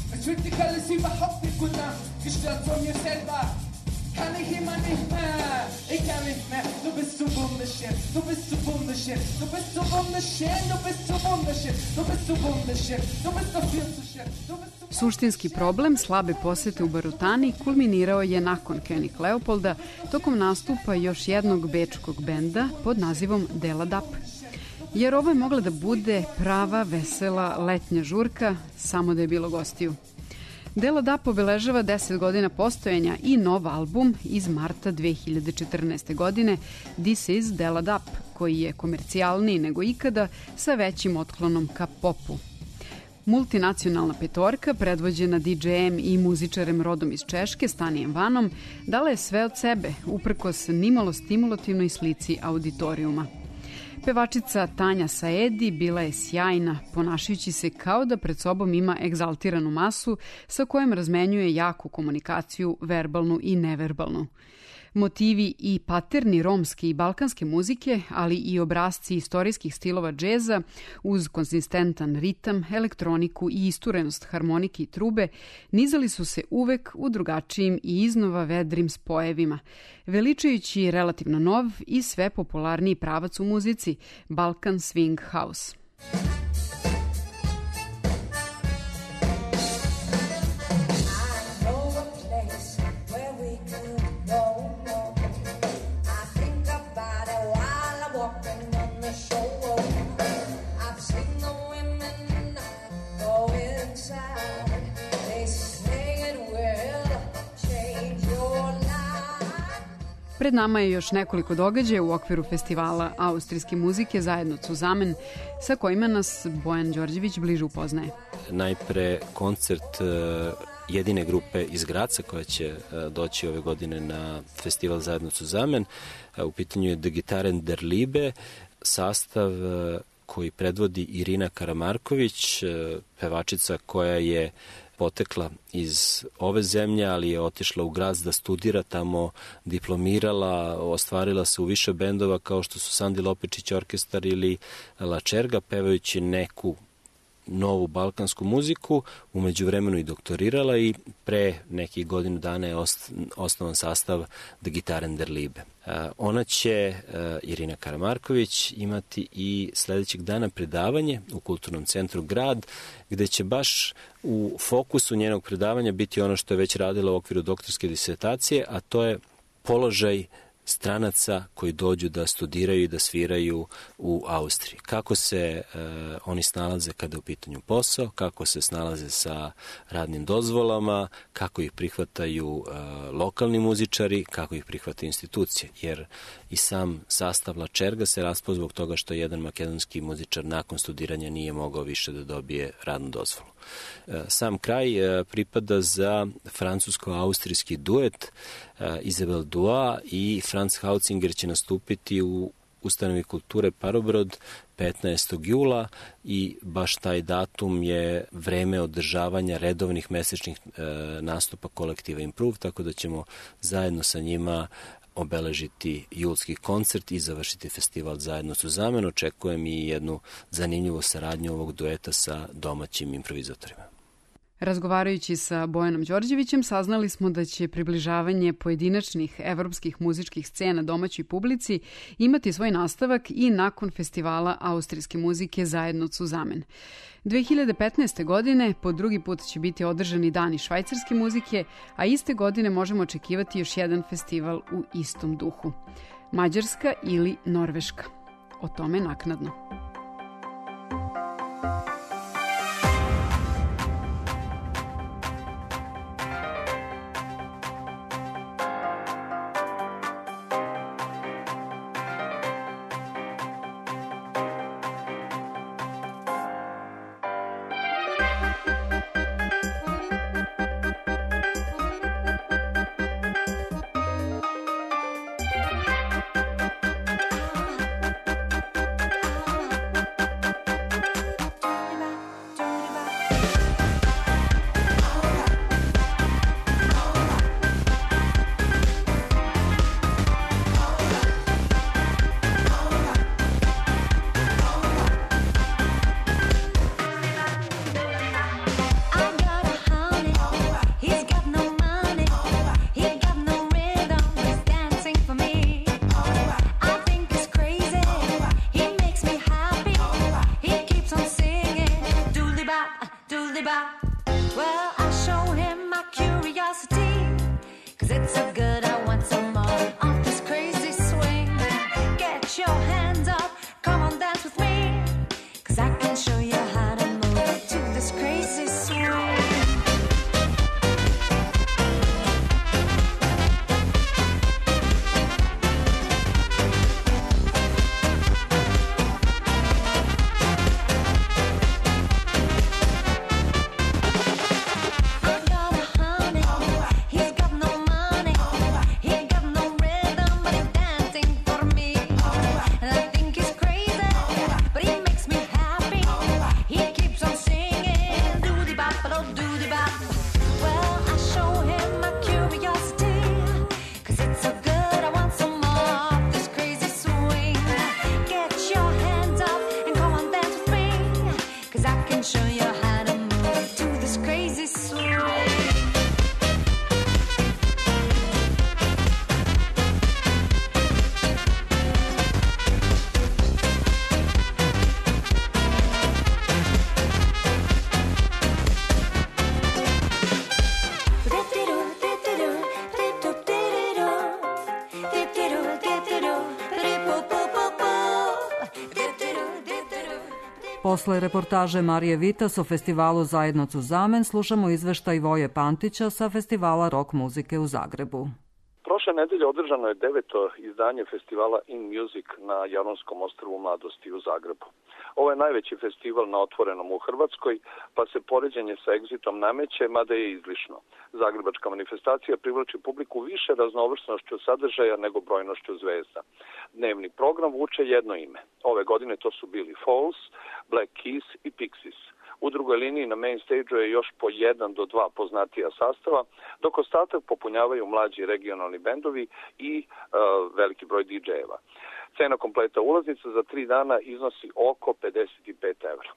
Suštinski problem slabe posete u Barutani kulminirao je nakon Kenny Leopolda tokom nastupa još jednog bečkog benda pod nazivom Dela Dap. Jer ovo je mogla da bude prava, vesela, letnja žurka, samo da je bilo gostiju. Dela Dap obeležava deset godina postojanja i nov album iz marta dve hiljade četrnaeste. godine This is Dela Dap, koji je komercijalniji nego ikada sa većim otklonom ka popu. Multinacionalna petorka, predvođena di džejem i muzičarem rodom iz Češke, Stanijem Vanom, dala je sve od sebe, uprkos nimalo stimulativnoj slici auditorijuma. Pevačica Tanja Saedi bila je sjajna, ponašajući se kao da pred sobom ima egzaltiranu masu sa kojom razmenjuje jaku komunikaciju, verbalnu i neverbalnu. Motivi i paterni romske i balkanske muzike, ali i obrazci istorijskih stilova džeza, uz konzistentan ritam, elektroniku i isturenost harmonike i trube, nizali su se uvek u drugačijim i iznova vedrim spojevima, veličajući relativno nov i sve popularniji pravac u muzici, Balkan Swing House. Pred nama je još nekoliko događaja u okviru festivala austrijske muzike zajedno Zusammen, sa kojima nas Bojan Đorđević bliže upoznaje. Najpre koncert jedine grupe iz Graca koja će doći ove godine na festival zajedno Zusammen. U pitanju je Die Gitarren der Liebe, sastav koji predvodi Irina Karamarković, pevačica koja je potekla iz ove zemlje, ali je otišla u Graz da studira, tamo diplomirala, ostvarila se u više bendova kao što su Sandi Lopečić orkestar ili La Čerga, pevajući neku novu balkansku muziku, umeđu vremenu i doktorirala i pre nekih godinu dana je osnovan sastav Die Gitarren der Liebe. Ona će, Irina Karamarković, imati i sledećeg dana predavanje u Kulturnom centru Grad, gde će baš u fokusu njenog predavanja biti ono što je već radila u okviru doktorske disertacije, a to je položaj stranaca koji dođu da studiraju i da sviraju u Austriji. Kako se e, oni snalaze kada je u pitanju posao, kako se snalaze sa radnim dozvolama, kako ih prihvataju e, lokalni muzičari, kako ih prihvata institucije. Jer i sam sastav La Čerga se raspao zbog toga što jedan makedonski muzičar nakon studiranja nije mogao više da dobije radnu dozvolu. E, sam kraj e, pripada za francusko-austrijski duet e, Isabel Dua i Franz Hauzinger će nastupiti u Ustanovi kulture Parobrod petnaestog jula i baš taj datum je vreme održavanja redovnih mesečnih e, nastupa kolektiva Improve, tako da ćemo zajedno sa njima obeležiti julski koncert i završiti festival zajedno su Zusammen. Očekujem i jednu zanimljivu saradnju ovog dueta sa domaćim improvizatorima. Razgovarajući sa Bojanom Đorđevićem, saznali smo da će približavanje pojedinačnih evropskih muzičkih scena domaćoj publici imati svoj nastavak i nakon festivala austrijske muzike Zajedno Zusammen. dve hiljade petnaeste. godine po drugi put će biti održani dani švajcarske muzike, a iste godine možemo očekivati još jedan festival u istom duhu. Mađarska ili Norveška. O tome naknadno. Posle reportaže Marije Vitas o festivalu Zajedno Zusammen slušamo izveštaj Voje Pantića sa festivala rock muzike u Zagrebu. Prošle nedelje održano je deveto izdanje festivala In Music na Jaronskom ostrvu Mladosti u Zagrebu. Ovo je najveći festival na otvorenom u Hrvatskoj, pa se poređenje sa Exitom nameće, mada je izlišno. Zagrebačka manifestacija privlači publiku više raznovrsnošću sadržaja nego brojnošću zvezda. Dnevni program vuče jedno ime. Ove godine to su bili Falls, Black Keys i Pixies. U drugoj liniji na main stage-u je još po jedan do dva poznatija sastava, dok ostatak popunjavaju mlađi regionalni bendovi i uh, veliki broj di džejeva. Cena kompleta ulaznica za tri dana iznosi oko pedeset pet evra.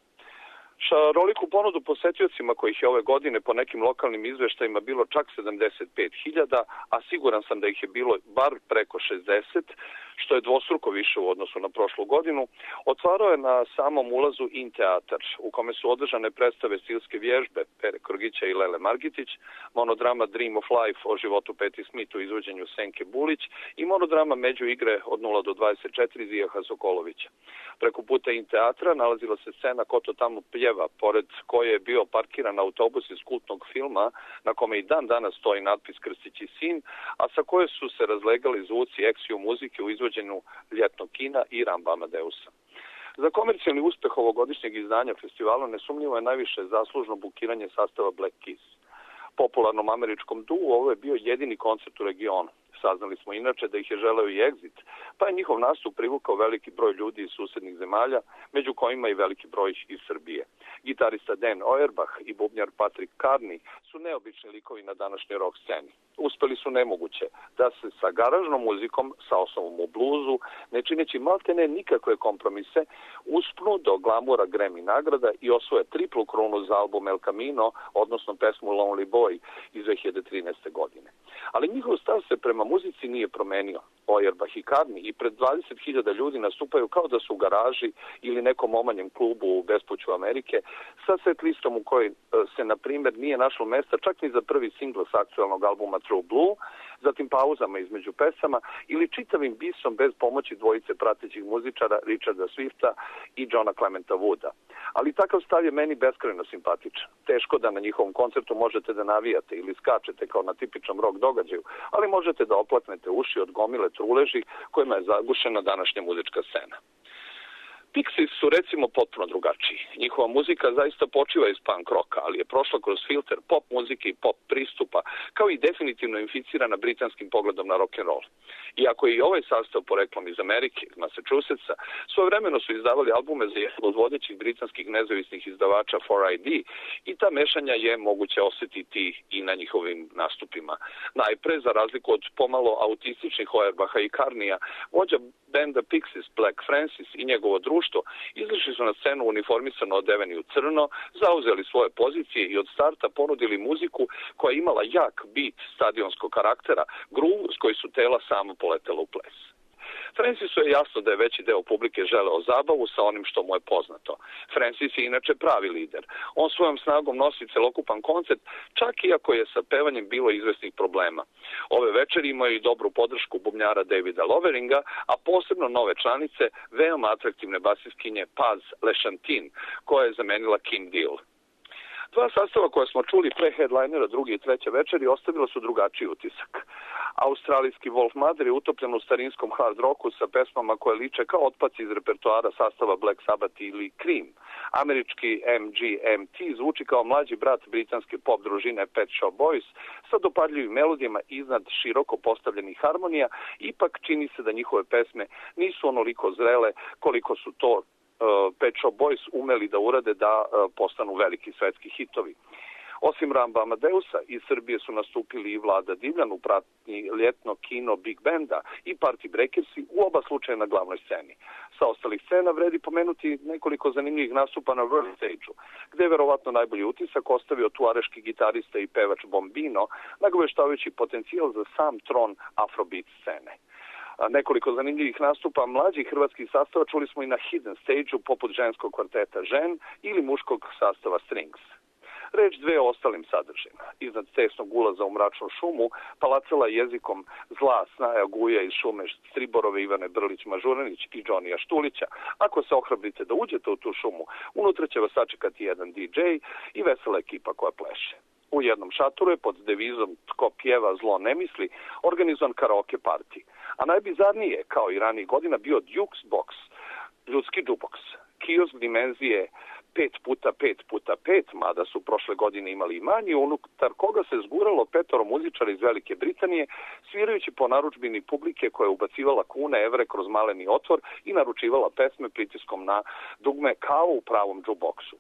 Šaroliku ponudu posetiocima kojih je ove godine po nekim lokalnim izveštajima bilo čak sedamdeset pet hiljada, a siguran sam da ih je bilo bar preko šezdeset, što je dvostruko više u odnosu na prošlu godinu, otvarao je na samom ulazu In teatar, u kome su održane predstave stilske vježbe Pere Krgića i Lele Margitić, monodrama Dream of Life o životu Peti Smith u izvođenju Senke Bulić i monodrama Među igre od nula do dvadeset četiri Zijaha Sokolovića. Preko puta In teatra nalazila se scena Ko to tamo pjeva, pored koje je bio parkiran autobus iz kultnog filma na kome i dan danas stoji natpis Krstić i sin, a sa koje su se razlegali zvuci eksiju muzike u izvođenju ljetnog kina i Ramba Amadeusa. Za komercijalni uspeh ovogodišnjeg izdanja festivala nesumnjivo je najviše zaslužno bukiranje sastava Black Keys. Popularnom američkom duu ovo je bio jedini koncert u regionu. Saznali smo inače da ih je želeo i Exit, pa je njihov nastup privukao veliki broj ljudi iz susednih zemalja, među kojima i veliki broj iz Srbije. Gitarista Dan Auerbach i bubnjar Patrick Carney su neobični likovi na današnjoj rock sceni. Uspeli su nemoguće da se sa garažnom muzikom, sa osnovom u bluzu, ne čineći maltene nikakve kompromise, uspnu do glamura Grammy nagrada i osvoje triplu krunu za album El Camino, odnosno pesmu Lonely Boy iz dve hiljade trinaeste. godine. Ali njihov stav se prema muzici nije promenio. Auerbach i Carney i pred dvadeset hiljada ljudi nastupaju kao da su u garaži ili nekom omanjem klubu u bespuću Amerike sa set listom u kojoj se, na primjer, nije našlo mesta čak ni za prvi singl s aktualnog albuma True Blue, zatim pauzama između pesama ili čitavim bisom bez pomoći dvojice pratećih muzičara Richarda Swifta i Johna Clementa Wooda. Ali takav stav je meni beskrajno simpatičan. Teško da na njihovom koncertu možete da navijate ili skačete kao na tipičnom rock događaju, ali možete da oplaknete uši od gomile truleži kojima je zagušena današnja muzička scena. Pixies su recimo potpuno drugačiji. Njihova muzika zaista počiva iz punk roka, ali je prošla kroz filter pop muzike i pop pristupa, kao i definitivno inficirana britanskim pogledom na rock'n'roll. Iako je i ovaj sastav poreklom iz Amerike, iz Massachusettsa, svojevremeno su izdavali albume za jedan od vodećih britanskih nezavisnih izdavača four I D i ta mešanja je moguće osjetiti i na njihovim nastupima. Najpre, za razliku od pomalo autističnih Auerbacha i Carneya, vođa benda Pixies Black Francis i njegovo društvo izašli su na scenu uniformisano odeveni u crno, zauzeli svoje pozicije i od starta ponudili muziku koja je imala jak beat stadionskog karaktera, groove s koji su tela samo poletela u ples. Francisu je jasno da je veći deo publike želeo zabavu sa onim što mu je poznato. Francis je inače pravi lider. On svojom snagom nosi celokupan koncert, čak i ako je sa pevanjem bilo izvesnih problema. Ove večeri imaju i dobru podršku bubnjara Davida Loveringa, a posebno nove članice, veoma atraktivne basiskinje Paz Lešantin, koja je zamenila Kim Deal. Dva sastava koja smo čuli pre headlinera druge i treće večeri ostavila su drugačiji utisak. Australijski Wolf Mother je utopljen u starinskom hard rocku sa pesmama koje liče kao otpaci iz repertoara sastava Black Sabbath ili Cream. Američki M G M T zvuči kao mlađi brat britanske pop družine Pet Shop Boys sa dopadljivim melodijama iznad široko postavljenih harmonija, ipak čini se da njihove pesme nisu onoliko zrele koliko su to Pet Shop Boys umeli da urade da postanu veliki svetski hitovi. Osim Ramba Amadeusa, iz Srbije su nastupili i Vlada Divljan u pratnji ljetno kino Big Benda i Party Breakersi, u oba slučaja na glavnoj sceni. Sa ostalih scena vredi pomenuti nekoliko zanimljivih nastupa na World Stage-u, gde je verovatno najbolji utisak ostavio tuareški gitarista i pevač Bombino, nagoveštavajući potencijal za sam tron afrobeat scene. Nekoliko zanimljivih nastupa mlađih hrvatskih sastava čuli smo i na Hidden Stage-u poput ženskog kvarteta Žen ili muškog sastava Strings. Reč dve o ostalim sadržajima. Iznad tesnog ulaza u mračnu šumu palacala jezikom zla snaja guja iz šume Striborove Ivane Brlić-Mažuranić i Džonija Štulića. Ako se ohrabrite da uđete u tu šumu, unutra će vas sačekati jedan D J i vesela ekipa koja pleše. U jednom šatoru je pod devizom "Tko pjeva zlo ne misli" organizovan karaoke party. A najbizarnije, kao i ranijih godina, bio Duke's Box, ljudski jukebox, kiosk dimenzije pet puta pet puta pet, mada su prošle godine imali i manji, unutar koga se zguralo petoro muzičara iz Velike Britanije, svirajući po narudžbini publike koja je ubacivala kune, evre kroz maleni otvor i naručivala pesme pritiskom na dugme kao u pravom jukeboxu.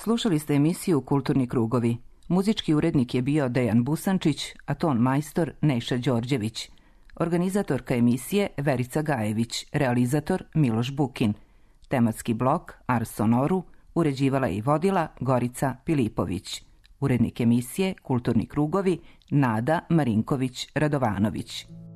Slušali ste emisiju Kulturni krugovi. Muzički urednik je bio Dejan Busančić, a ton majstor Neša Đorđević. Organizatorka emisije Verica Gajević, realizator Miloš Bukin. Tematski blok Ars Sonoru uređivala i vodila Gorica Pilipović. Urednik emisije Kulturni krugovi Nada Marinković-Radovanović.